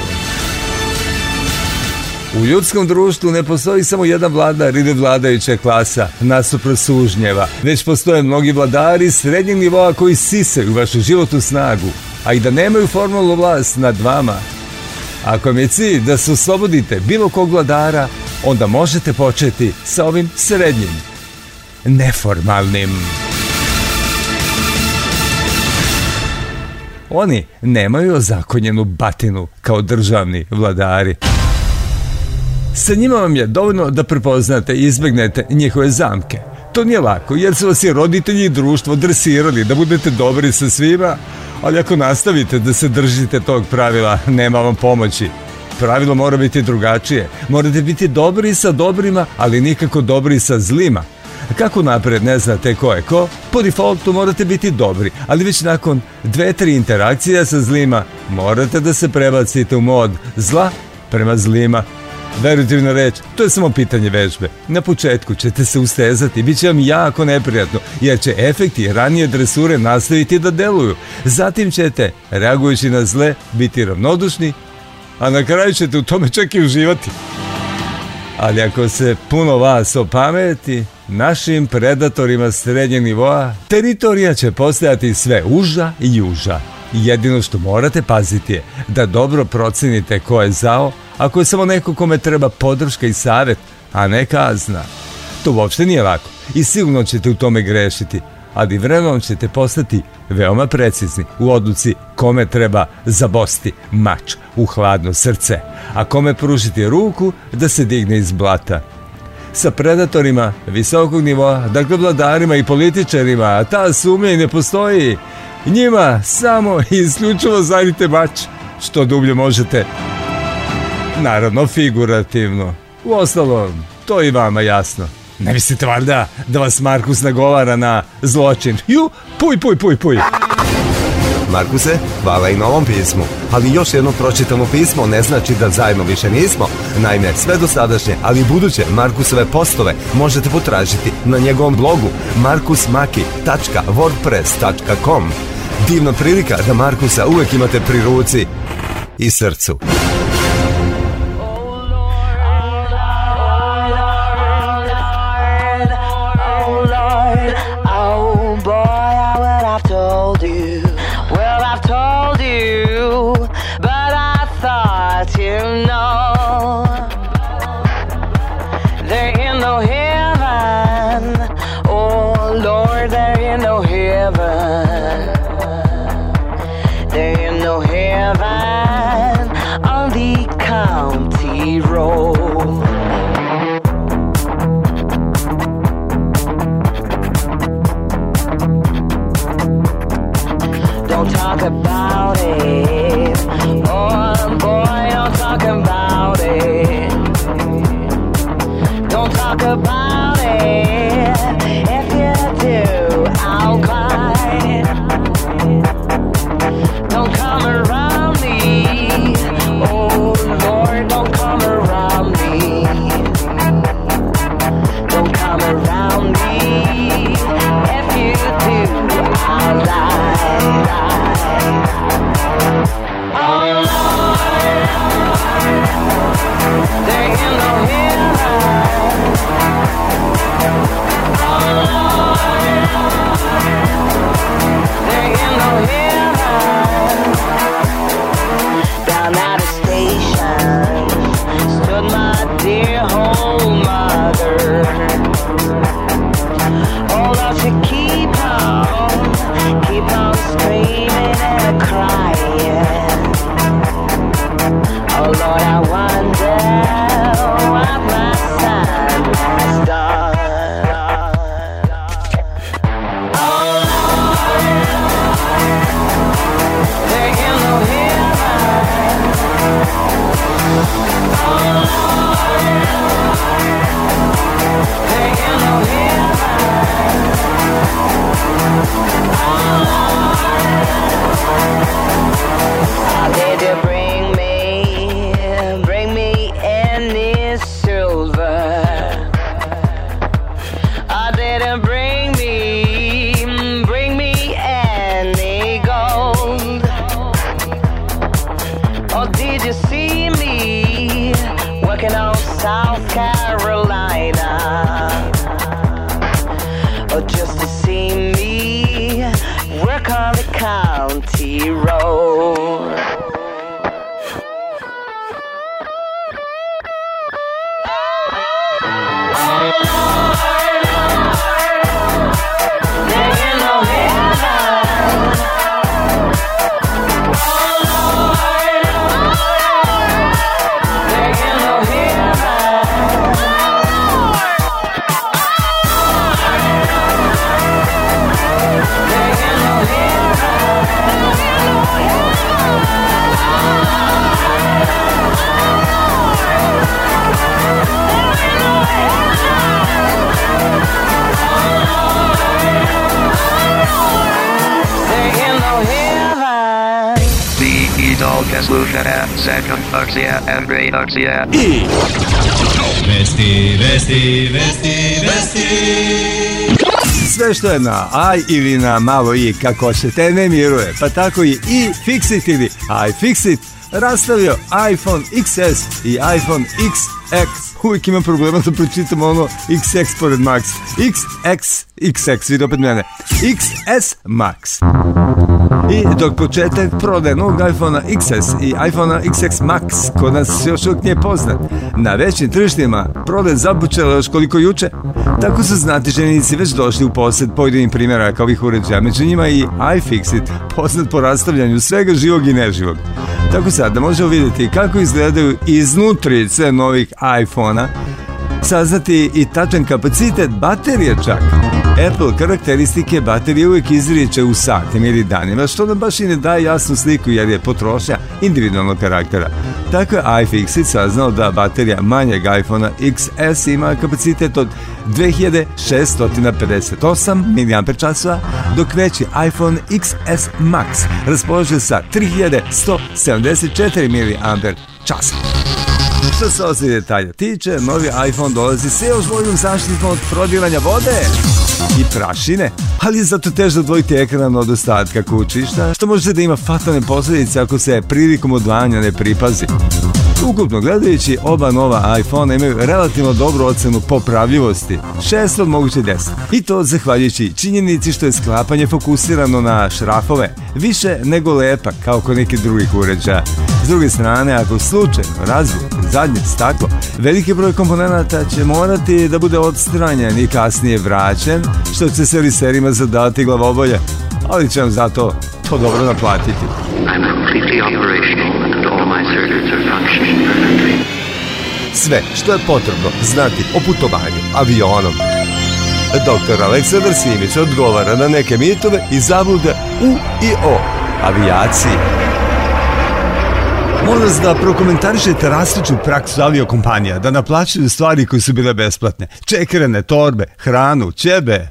U ljudskom društvu ne postoji samo jedan vladar ili vladajuća klasa nasuprot sužnjeva, već postoje mnogi vladari srednjeg nivoa koji sisaju vašu životnu snagu, a i da nemaju formalnu vlast nad vama. Ako vam je cilj da se oslobodite bilo kog vladara, onda možete početi sa ovim srednjim, neformalnim. Oni nemaju ozakonjenu batinu kao državni vladari. Sa njima vam je dovoljno da prepoznate i izbegnete njihove zamke. To nije lako, jer su vas i roditelji i društvo dresirali da budete dobri sa svima, Ali ako nastavite da se držite tog pravila, nema vam pomoći. Pravilo mora biti drugačije. Morate biti dobri sa dobrima, ali nikako dobri sa zlima. Kako napred ne znate ko je ko, po defaultu morate biti dobri, ali već nakon 2-3 interakcija sa zlima morate da se prebacite u mod zla prema zlima. Verujte mi na reč, to je samo pitanje vežbe. Na početku ćete se ustezati, bit će vam jako neprijatno, jer će efekti ranije dresure nastaviti da deluju. Zatim ćete, reagujući na zle, biti ravnodušni, a na kraju ćete u tome čak i uživati. Ali ako se puno vas opameti, našim predatorima srednjeg nivoa, teritorija će postajati sve uža i uža. Jedino što morate paziti je da dobro procenite ko je zao, ako je samo neko kome treba podrška i savjet, a ne kazna. To uopšte nije lako i sigurno ćete u tome grešiti, ali vremenom ćete postati veoma precizni u odluci kome treba zabosti mač u hladno srce, a kome pružiti ruku da se digne iz blata. Sa predatorima visokog nivoa, dakle vladarima i političarima, ta sumnja i ne postoji. Njima samo i isključivo zajedite mač što dublje možete. Naravno figurativno. Uostalom, to i vama jasno. Ne mislite valjda da vas Markus nagovara na zločin? Puj. Markuse, hvala i na ovom pismu, ali još jedno pročitano pismo ne znači da zajedno više nismo. Naime, sve dosadašnje, ali i buduće Markusove postove možete potražiti na njegovom blogu markusmaki.wordpress.com. Divna prilika da Markusa uvek imate pri ruci i srcu. Uxia and Great Uxia. I Vesti. Sve što je na i ili na malo i, kako ćete, ne miruje. Pa tako i iFixit ili iFixit rastavio iPhone XS i iPhone XX. Uvijek imam problema da pročitam ono XX pored Max. XX, vidi opet mene. XS Max. I dok početak prodaje novog iPhone XS i iPhone XX Max kod nas još uvijek nije poznat, na većim tržištima prodaje započela još koliko juče, tako su znatiželjnici već došli u posjed pojedinim primjeraka ovih uređaja, među njima i iFixit, poznat po rastavljanju svega živog i neživog. Tako sad da možemo vidjeti kako izgledaju iznutrice novih iPhone-a, saznati i tačan kapacitet baterije čak. Apple karakteristike baterije uvijek izriče u satima ili danima, što nam baš i ne daje jasnu sliku jer je potrošnja individualnog karaktera. Tako je iFixit saznao da baterija manjeg iPhone XS ima kapacitet od 2658 mAh, dok veći iPhone XS Max raspolaže sa 3174 mAh. Što se ovdje detalja tiče, novi iPhone dolazi sa još boljom zaštitom od prodiranja vode i prašine, ali je zato teže odvojiti ekran od ostatka kućišta, što može da ima fatalne posljedice ako se prilikom odvajanja ne pripazi. Ukupno gledajući, oba nova iPhone imaju relativno dobru ocenu popravljivosti, 6 od moguće 10. I to zahvaljujući činjenici što je sklapanje fokusirano na šrafove, više nego lepa kao kod nekih drugih uređaja. S druge strane, ako slučajno razbije zadnje staklo, veliki broj komponenata će morati da bude odstranjen i kasnije vraćen, što će serviserima zadati glavobolje, ali će vam zato to dobro naplatiti. Sve što je potrebno znati o putovanju avionom. Dr. Aleksandar Simić odgovara na neke mitove i zablude u i o avijaciji. Molim vas da prokomentarišete rastuću praksu aviokompanija, da naplaćuju stvari koje su bile besplatne. Čekirane, torbe, hranu, ćebe.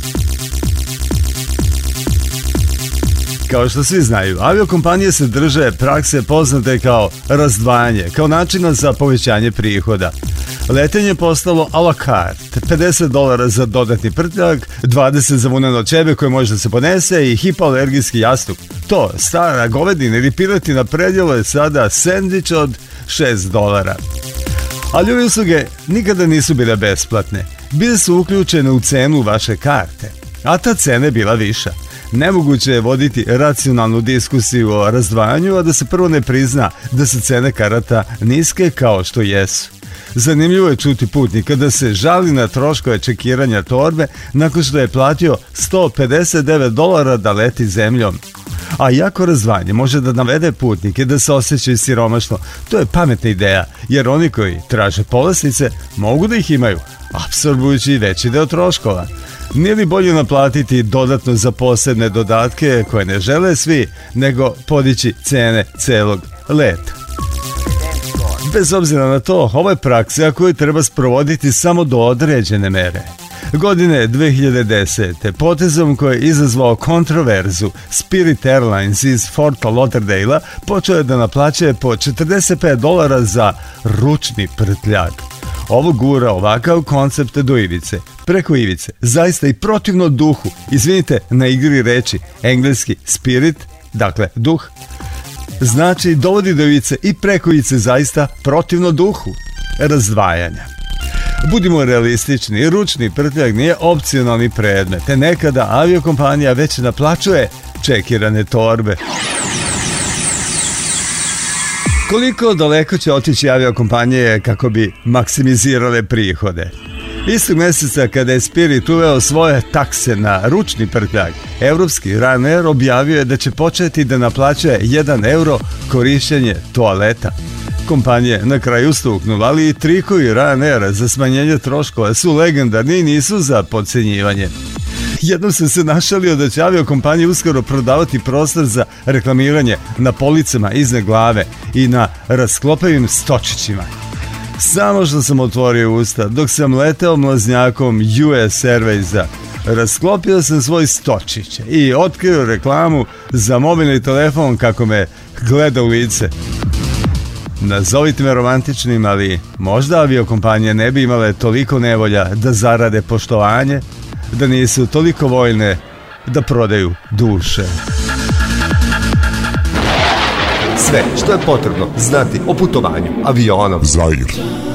Kao što svi znaju, aviokompanije se drže prakse poznate kao razdvajanje, kao načina za povećanje prihoda. Letenje je postalo a la carte, $50 za dodatni prtljak, 20 za vuneno ćebe koje može da se ponese i hipoalergijski jastuk. To, stara govedina ili piletina predjelo je sada sendvič od $6. Ali ove usluge nikada nisu bile besplatne. Bile su uključene u cenu vaše karte, a ta cena je bila viša. Nemoguće je voditi racionalnu diskusiju o razdvajanju, a da se prvo ne prizna da su cene karata niske kao što jesu. Zanimljivo je čuti putnika da se žali na troškove čekiranja torbe nakon što je platio $159 da leti zemljom. A iako razdvajanje može da navede putnike da se osjećaju siromašno, to je pametna ideja, jer oni koji traže povlastice mogu da ih imaju, apsorbujući veći deo troškova. Nije li bolje naplatiti dodatno za posebne dodatke koje ne žele svi, nego podići cene celog leta? Bez obzira na to, ovo je praksa koju treba sprovoditi samo do određene mere. Godine 2010. potezom koji je izazvao kontroverzu, Spirit Airlines iz Fort Lauderdale počeo je da naplaćuje po $45 za ručni prtljak. Ovo gura ovakav koncept do ivice, preko ivice, zaista i protivno duhu, izvinite na igri reči, engleski spirit, dakle duh, znači dovodi do ivice i preko ivice zaista protivno duhu razdvajanja. Budimo realistični, ručni prtljak nije opcionalni predmet, te nekada aviokompanija već naplaćuje čekirane torbe. Koliko daleko će otići aviokompanije kako bi maksimizirale prihode? Istog mjeseca kada je Spirit uveo svoje takse na ručni prtljak, evropski Ryanair objavio je da će početi da naplaćuje €1 korištenje toaleta. Kompanije na kraju ustuknula, ali i trikovi Ryanaira za smanjenje troškova su legendarni i nisu za podcenjivanje. Jednom sam se našalio da će aviokompanije uskoro prodavati prostor za reklamiranje na policama iznad glave i na rasklopevim stočićima. Samo što sam otvorio usta dok sam leteo mlaznjakom US Airwaysa, rasklopio sam svoj stočić i otkrio reklamu za mobilni telefon kako me gleda u lice. nazovite me romantičnim, ali možda aviokompanije ne bi imale toliko nevolja da zarade poštovanje, da nisu toliko voljne da prodaju duše. Sve što je potrebno znati o putovanju avionom. Zair.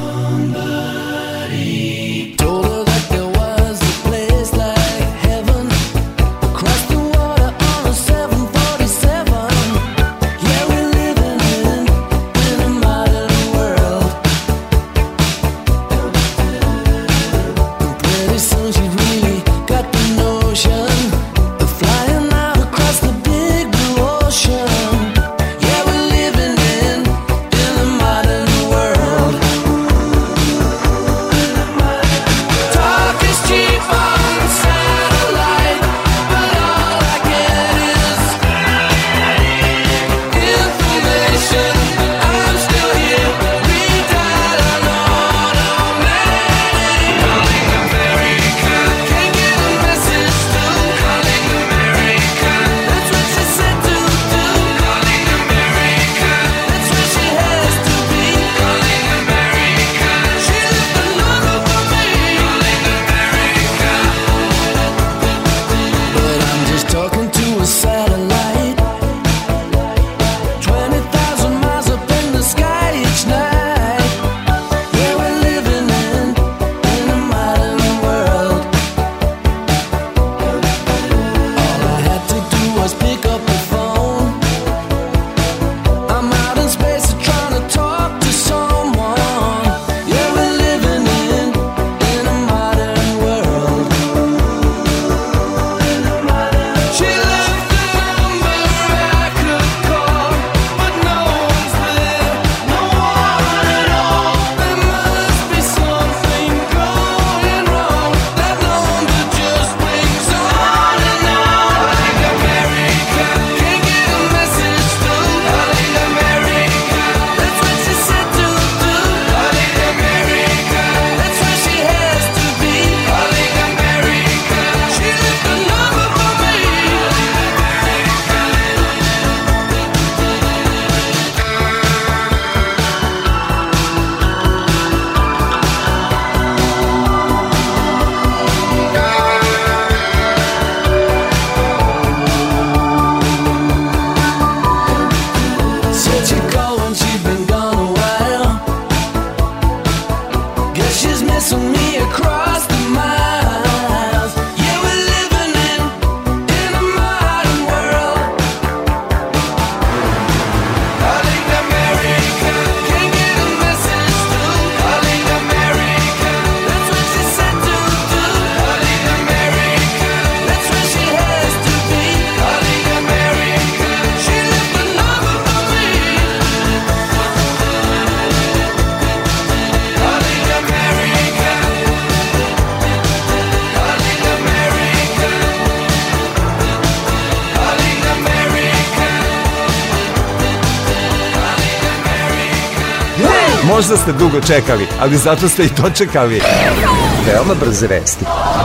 Možda ste dugo čekali, ali zato ste i to čekali. Veoma brze vesti.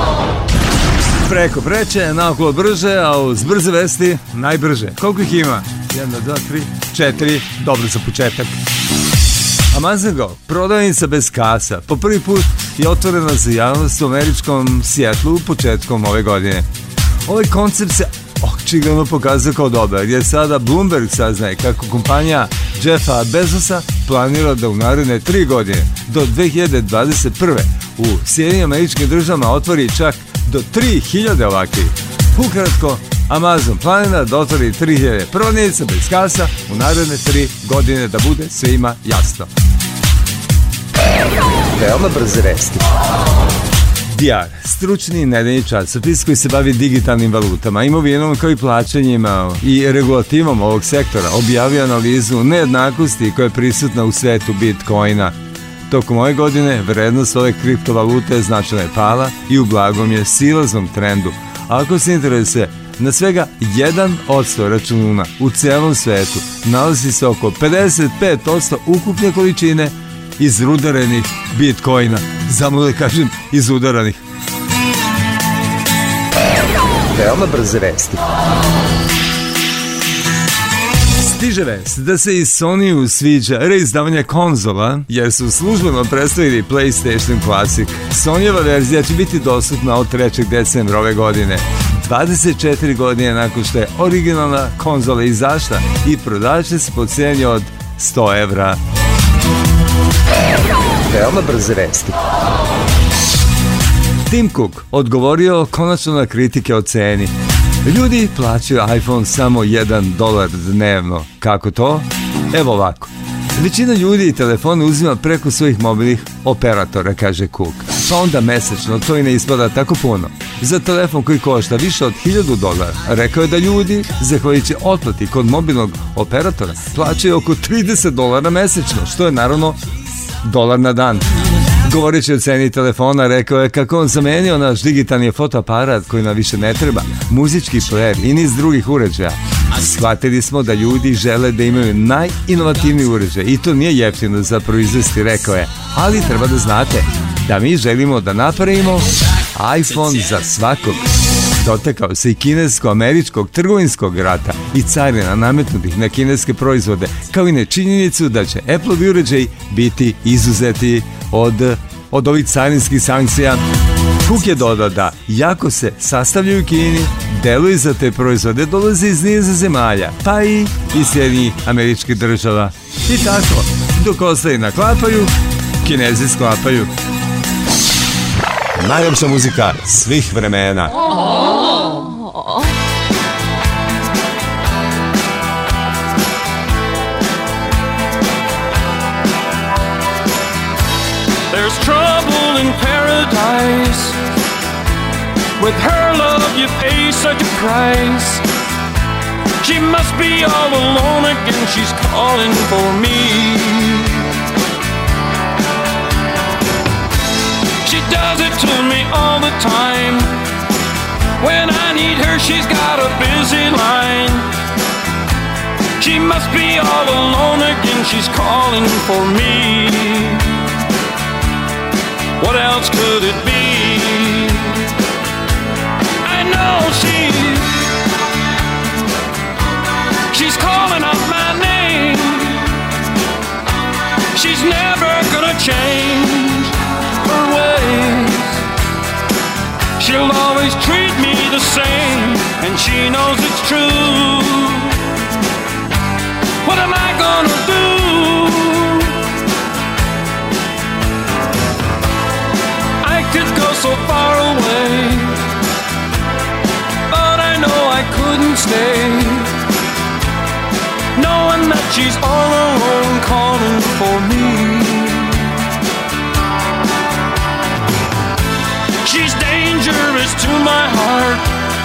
Preko preče, naokolo brže, a uz brze vesti najbrže. Koliko ih ima? 1, 2, 3, 4, dobro za početak. Amazon Go, prodavnica bez kasa, po prvi put je otvorena za javnost u američkom Seattlu početkom ove godine. Ovaj koncept se očigledno pokazao kao dobar, jer sada Bloomberg saznaje kako kompanija Jeffa Bezosa planira da u naredne 3 godine do 2021. u Sjedinjenim Američkim Državama otvori čak do 3000 ovakvih. Ukratko, Amazon planira da otvori 3000 prodavnica bez kasa u naredne 3 godine, da bude svima jasno. Veoma brze vesti. DR, stručni nedeljni časopis koji se bavi digitalnim valutama, imovinom kao i plaćanjima i regulativom ovog sektora, objavio analizu nejednakosti koja je prisutna u svetu Bitcoina. Tokom ove godine vrednost ove kriptovalute značajno je pala i u blagom je silaznom trendu. Ako se interesuje, na svega 1% računa u celom svetu nalazi se oko 55% ukupne količine izrudarenih Bitcoina. Samo da kažem, izudaranih. Veoma brze vesti. Stiže vest da se i Sonyu sviđa reizdavanje konzola jer su službeno predstavili PlayStation Classic. Sonyjeva verzija će biti dostupna od 3. decembra ove godine. 24 godine nakon što je originalna konzola izašla i prodaće se po cijeni od 100 evra. Veoma brze vesti. Tim Cook odgovorio konačno na kritike o ceni. Ljudi plaćaju iPhone samo $1 dnevno. Kako to? Evo ovako. Većina ljudi telefone uzima preko svojih mobilnih operatora, kaže Cook. Pa onda mesečno to i ne ispada tako puno. Za telefon koji košta više od $1000, rekao je da ljudi, zahvaljujući otplati kod mobilnog operatora, plaćaju oko $30 mesečno, što je naravno $1 na dan. Govoreći o ceni telefona, rekao je kako on zamenio naš digitalni fotoaparat koji nam više ne treba, muzički player i niz drugih uređaja. Shvatili smo da ljudi žele da imaju najinovativniji uređaj i to nije jeftino za proizvesti, rekao je, ali treba da znate da mi želimo da napravimo iPhone za svakog. Dotakao se i kinesko-američkog trgovinskog rata i carina nametnutih na kineske proizvode, kao i na činjenicu da će Apple uređaj biti izuzeti od ovih carinskih sankcija. Cook je dodao da, jako se sastavljaju u Kini, deluju za te proizvode, dolaze iz niza zemalja, pa i iz Sjedinjenih Američkih Država. I tako, dok ostali naklapaju, Kinezi sklapaju. Najljepša muzika svih vremena. There's trouble in paradise. With her love you pay such a price. She must be all alone again, she's calling for me. She does it to me all the time. When I need her, she's got a busy line. She must be all alone again, she's calling for me. What else could it be? I know she's calling out my name. She's never gonna change her ways. She'll always treat me the same, and she knows it's true. What am I gonna do? I could go so far away, but I know I couldn't stay, knowing that she's all alone calling for me. She's dangerous to my heart.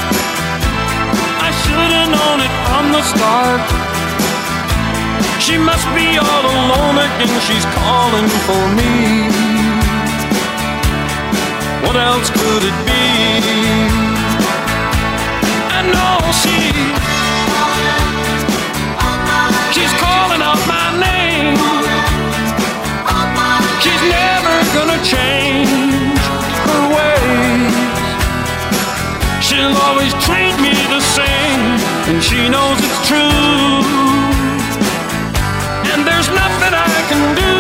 I should have known it from the start. She must be all alone again, she's calling for me. What else could it be? I know she's calling out my name. She's never gonna change her ways. She'll always treat me the same, and she knows it's true. And there's nothing I can do.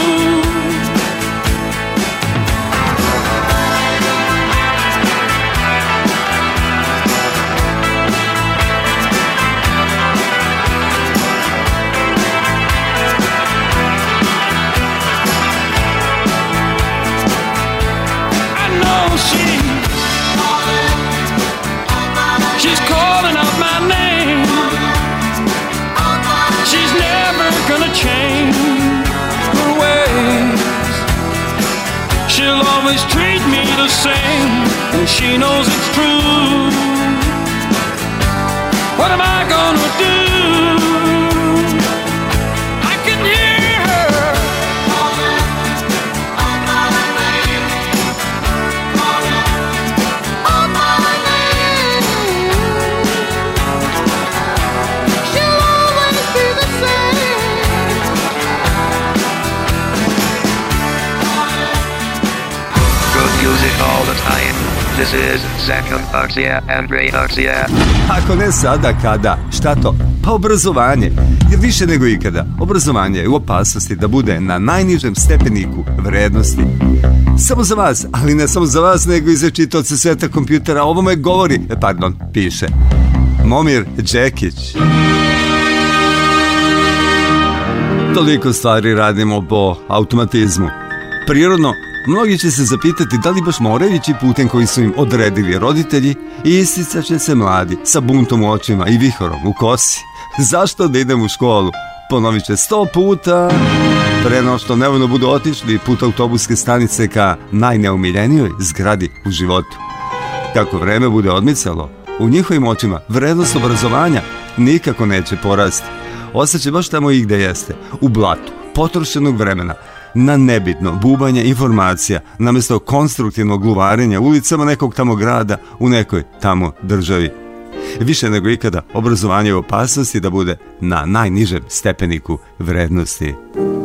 She's calling out my name. She's never gonna change her ways. She'll always treat me the same, and she knows it's true. What am I gonna do? I can hear her all the time. This is Second Oxia and Great Oxia. Ako ne sada, kada? Šta to? Pa obrazovanje. Jer više nego ikada, obrazovanje je u opasnosti da bude na najnižem stepeniku vrednosti. Samo za vas, ali ne samo za vas, nego i za čitaoce sveta kompjutera. Ovome govori, piše Momir Džekić. Toliko stvari radimo po automatizmu. Prirodno, mnogi će se zapitati da li baš moraju ići putem koji su im odredili roditelji i isticat će se mladi sa buntom u očima i vihorom u kosi. Zašto da idem u školu? Ponovit će 100 puta pre no što nevoljno budu otišli put autobuske stanice ka najneumiljenijoj zgradi u životu. Kako vreme bude odmicalo, u njihovim očima vrednost obrazovanja nikako neće porasti. Ostaće baš tamo i gde jeste, u blatu potrošenog vremena na nebitno bubanje informacija namjesto konstruktivnog gluvarenja ulicama nekog tamo grada u nekoj tamo državi. Više nego ikada obrazovanje je u opasnosti da bude na najnižem stepeniku vrednosti.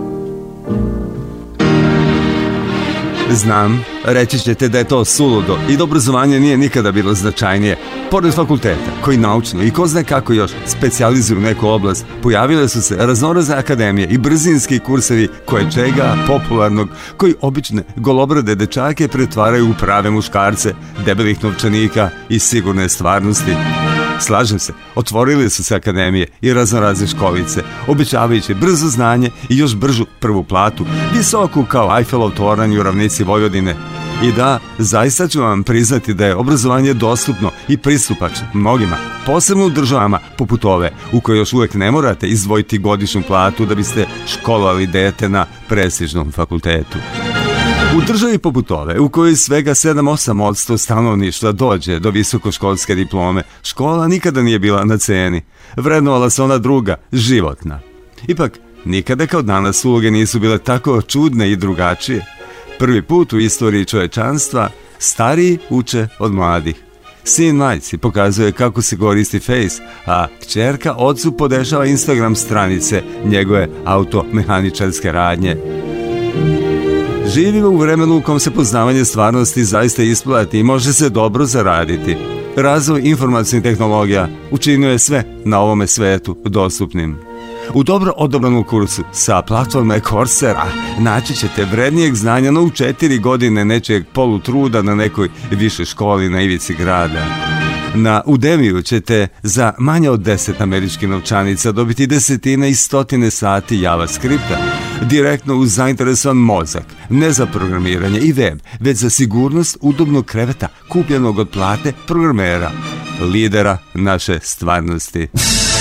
Znam, reći ćete da je to suludo i da obrazovanje nije nikada bilo značajnije. Pored fakulteta, koji naučno i ko zna kako još specijalizuju neku oblast, pojavile su se raznorazne akademije i brzinski kursevi koje čega popularnog, koji obične golobrade dečake pretvaraju u prave muškarce, debelih novčanika i sigurne stvarnosti. Slažem se, otvorile su se akademije i raznorazne školice, obećavajući brzo znanje i još bržu prvu platu, visoku kao Eiffelov toranj u ravnici Vojvodine. I da, zaista ću vam priznati da je obrazovanje dostupno i pristupačno mnogima, posebno u državama poput ove, u kojoj još uvijek ne morate izdvojiti godišnju platu da biste školovali dete na prestižnom fakultetu. U državi poput ove, u kojoj svega 7-8% stanovništva dođe do visokoškolske diplome, škola nikada nije bila na ceni. Vrednovala se ona druga, životna. Ipak, nikada kao danas uloge nisu bile tako čudne i drugačije. Prvi put u istoriji čovečanstva stariji uče od mladih. Sin majci pokazuje kako se koristi Face, a kćerka ocu podešava Instagram stranice njegove automehaničarske radnje. Živimo u vremenu u kom se poznavanje stvarnosti zaista isplati i može se dobro zaraditi. Razvoj informacijnih tehnologija učinio je sve na ovome svetu dostupnim. U dobro odabranom kursu sa platforme Coursera naći ćete vrednijeg znanja no u 4 godine nečijeg polutruda na nekoj višoj školi na ivici grada. Na Udemiju ćete za manje od 10 američkih novčanica dobiti desetine i stotine sati JavaScripta, direktno uz zainteresovan mozak, ne za programiranje i web, već za sigurnost udobnog kreveta kupljenog od plate programera, lidera naše stvarnosti.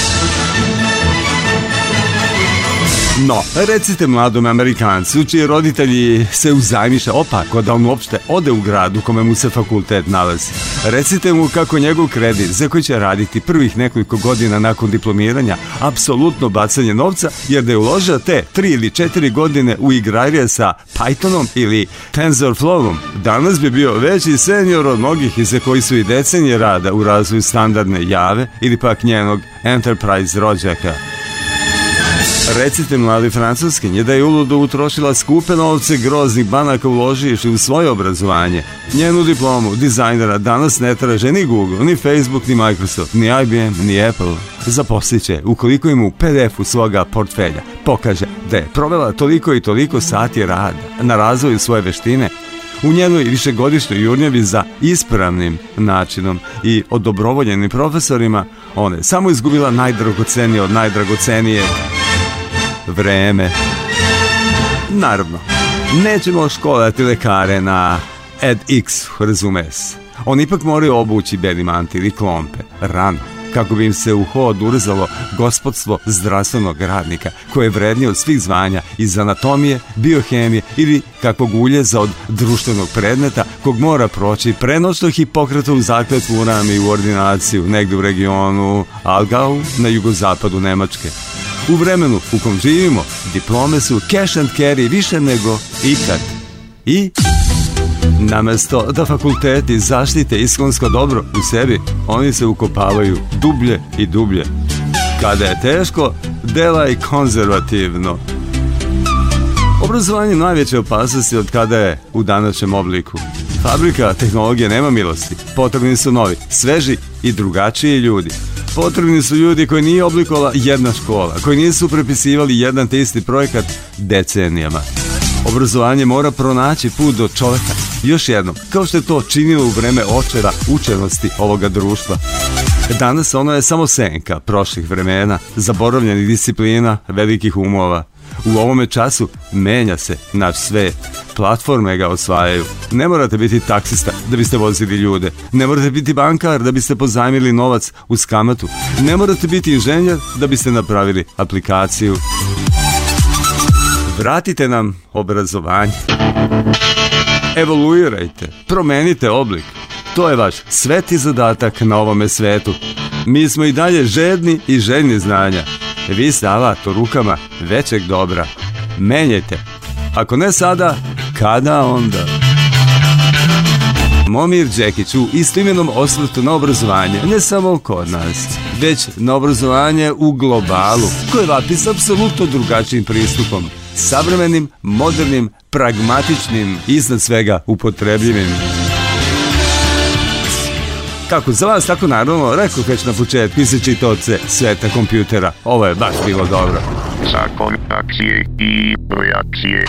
No, recite mladom Amerikancu čiji roditelji se uzajmiše opako da on uopšte ode u grad u kome mu se fakultet nalazi. Recite mu kako njegov kredit za koji će raditi prvih nekoliko godina nakon diplomiranja apsolutno bacanje novca, jer da je uložio te 3 ili 4 godine u igrarije sa Pythonom ili TensorFlowom, danas bi bio veći senior od mnogih iza koji su i decenije rada u razvoju standardne Jave ili pak njenog Enterprise rođaka. Recite mladi Francuskinje da je uludo utrošila skupe novce groznih banaka uloživši u svoje obrazovanje. Njenu diplomu dizajnera danas ne traže ni Google, ni Facebook, ni Microsoft, ni IBM, ni Apple. Zaposlit će ukoliko im u PDF-u svoga portfelja pokaže da je provela toliko i toliko sati rada na razvoju svoje veštine, u njenoj višegodišnjoj jurnjavi za ispravnim načinom i odobrovoljenim profesorima, ona je samo izgubila najdragocenije od najdragocenije vreme. Naravno, nećemo školati lekare na edX, razume se. Oni ipak moraju obući beli mantil i klompe, rano, kako bi im se u hod urzalo gospodstvo zdravstvenog radnika, koje je vrednije od svih zvanja iz anatomije, biohemije ili kakvog uljeza od društvenog predmeta kog mora proći prenočno Hipokratovu zakletvu u rami u ordinaciju negdje u regionu Aargau na jugozapadu Nemačke. U vremenu u kom živimo, diplome su cash and carry više nego ikad. I namesto da fakulteti zaštite iskonsko dobro u sebi, oni se ukopavaju dublje i dublje. Kada je teško, delaj konzervativno. Obrazovanje najveće opasnosti od kada je u današnjem obliku. Fabrika tehnologije nema milosti. Potrebni su novi, sveži i drugačiji ljudi. Potrebni su ljudi koji nije oblikovala jedna škola, koji nisu prepisivali jedan te isti projekat decenijama. Obrazovanje mora pronaći put do čoveka. Još jednom, kao što je to činilo u vreme očeva učenosti ovoga društva. Danas ono je samo senka prošlih vremena, zaboravljenih disciplina, velikih umova. U ovome času menja se naš svet. Platforme ga osvajaju. Ne morate biti taksista da biste vozili ljude. Ne morate biti bankar da biste pozajmili novac uz kamatu. Ne morate biti inženjer da biste napravili aplikaciju. Vratite nam obrazovanje. Evoluirajte, promenite oblik. To je vaš sveti zadatak na ovome svetu. Mi smo i dalje žedni i željni znanja. Vi ste alat u rukama većeg dobra. Menjajte. Ako ne sada, kada onda? Momir Đekić u istoimenom osvrtu na obrazovanje, ne samo kod nas, već na obrazovanje u globalu, koje vapi s apsolutno drugačijim pristupom. Savremenim, modernim, pragmatičnim i iznad svega upotrebljivim. Kako za vas, tako naravno, rekao već na početku, čitaoce sveta kompjutera. Ovo je baš bilo dobro. Zakon akcije i reakcije.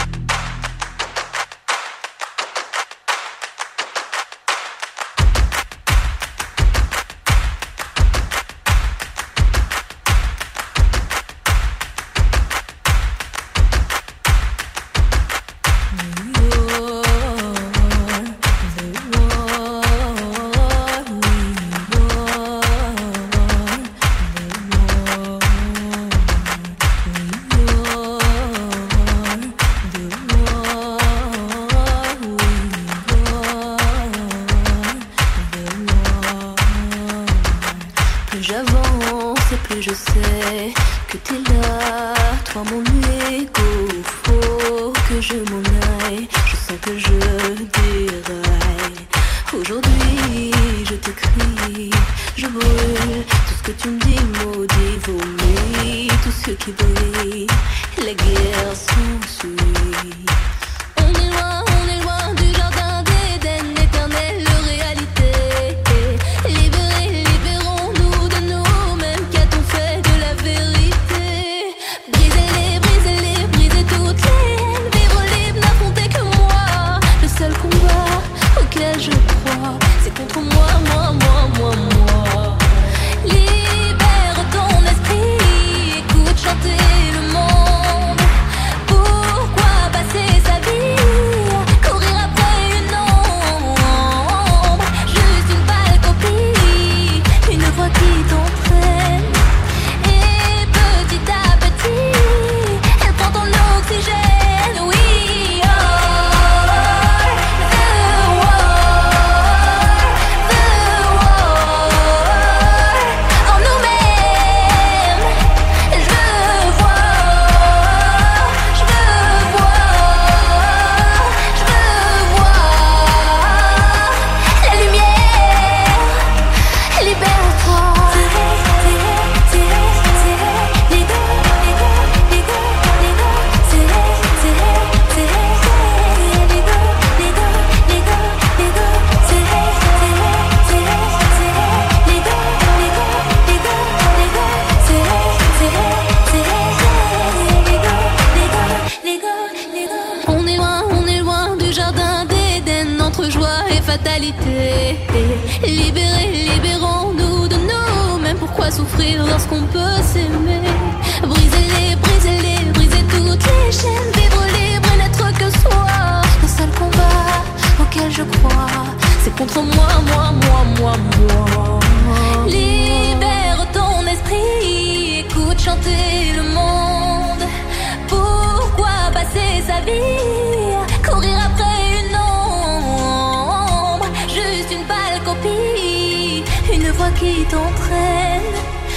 Qui t'entraîne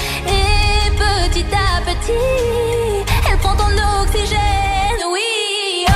et petit à petit elle prend ton oxygène, oui.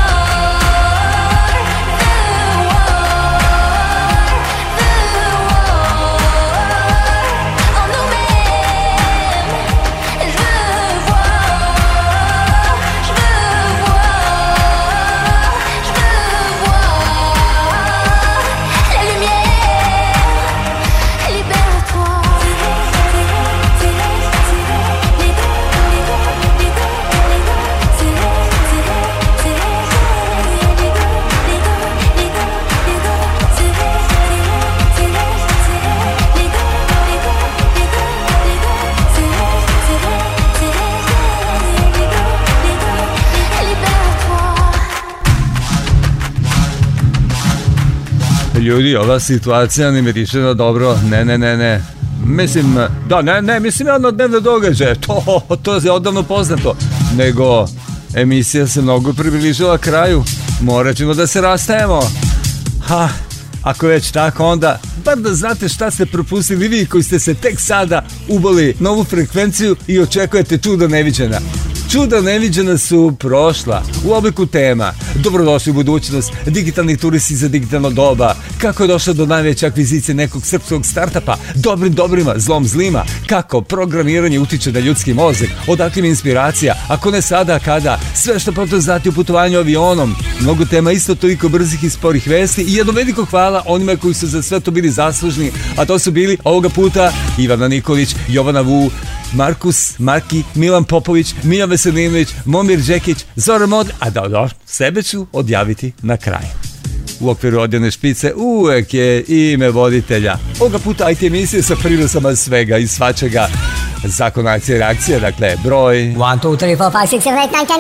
Ljudi, ova situacija ne miriše na dobro. Ne. Mislim, mislim ja na dnevne događaje. To je odavno poznato. Nego, emisija se mnogo približila kraju. Morat ćemo da se rastajemo. Ako već tako, onda bar da znate šta ste propustili vi koji ste se tek sada uboli na ovu frekvenciju i očekujete čuda neviđena. Čuda neviđena su prošla u obliku tema. Dobrodošli u budućnost, digitalni turisti za digitalno doba, kako je došla do najveće akvizicije nekog srpskog startupa, dobrima, zlom zlima, kako programiranje utiče na ljudski mozak, odakle mi inspiracija, ako ne sada, kada, sve što potrebno znati o putovanju avionom, mnogo tema, isto toliko brzih i sporih vesti i jedno veliko hvala onima koji su za sve to bili zaslužni, a to su bili ovoga puta Ivana Nikolić, Jovana Vu, Markus, Marki, Milan Popović, Miljan Veselinović, Momir Đekić, Zoran Mod, a da, sebe ću odjaviti na kraju. U okviru odjevne špice uvek je ime voditelja. Ovoga puta IT emisije sa prinosama svega i svačega. Zakon akcije i reakcije, dakle, broj 1, 2, 3, 4, 5, 6, 7, 8, 9, 10,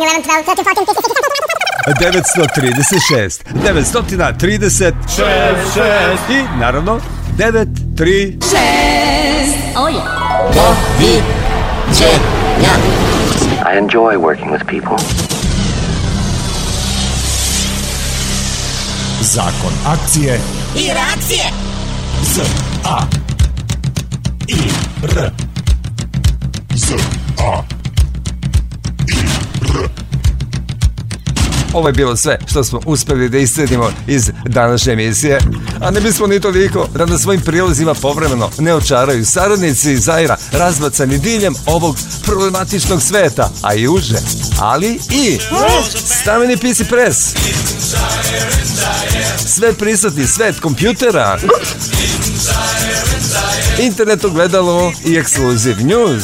11, 12, 13, 936 i naravno 936. Oh yeah. I enjoy working with people. Zakon akcije i reakcije. Z A I R. Z A I R. Ovo je bilo sve što smo uspeli da iscedimo iz današnje emisije, a ne bismo ni toliko da na svojim prilozima povremeno ne očaraju saradnici iz Zaira razbacani diljem ovog problematičnog sveta, a i uže, ali i stameni PC Press, sve prisutni svet kompjutera, internet ogledalo i Exclusive News,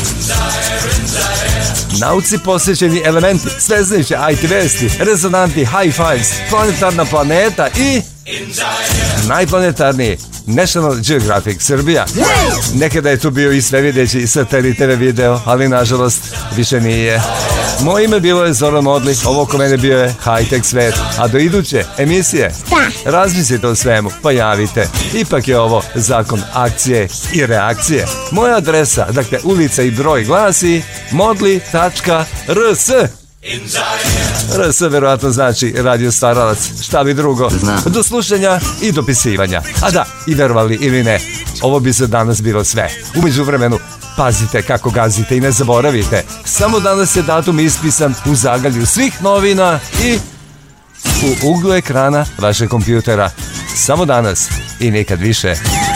nauci posvećeni elementi, sveznajuće IT vesti, rezonantni high fives, planetarna planeta i najplanetarniji National Geographic Srbija. Nekada je tu bio i svevideći Satellite TV video, ali nažalost više nije. Moje ime bilo je Zoran Modli, ovo oko mene bio je High-Tech svet, a do iduće emisije razmislite o svemu, pa javite. Ipak je ovo zakon akcije i reakcije. Moja adresa, dakle ulica i broj glasi modli.rs. RS verovatno znači radio staralac, šta bi drugo. Do slušanja i dopisivanja. A da, i verovali ili ne, ovo bi za danas bilo sve. U međuvremenu pazite kako gazite i ne zaboravite, samo danas je datum ispisan u zagalju svih novina i u uglu ekrana vašeg kompjutera. Samo danas i nikad više.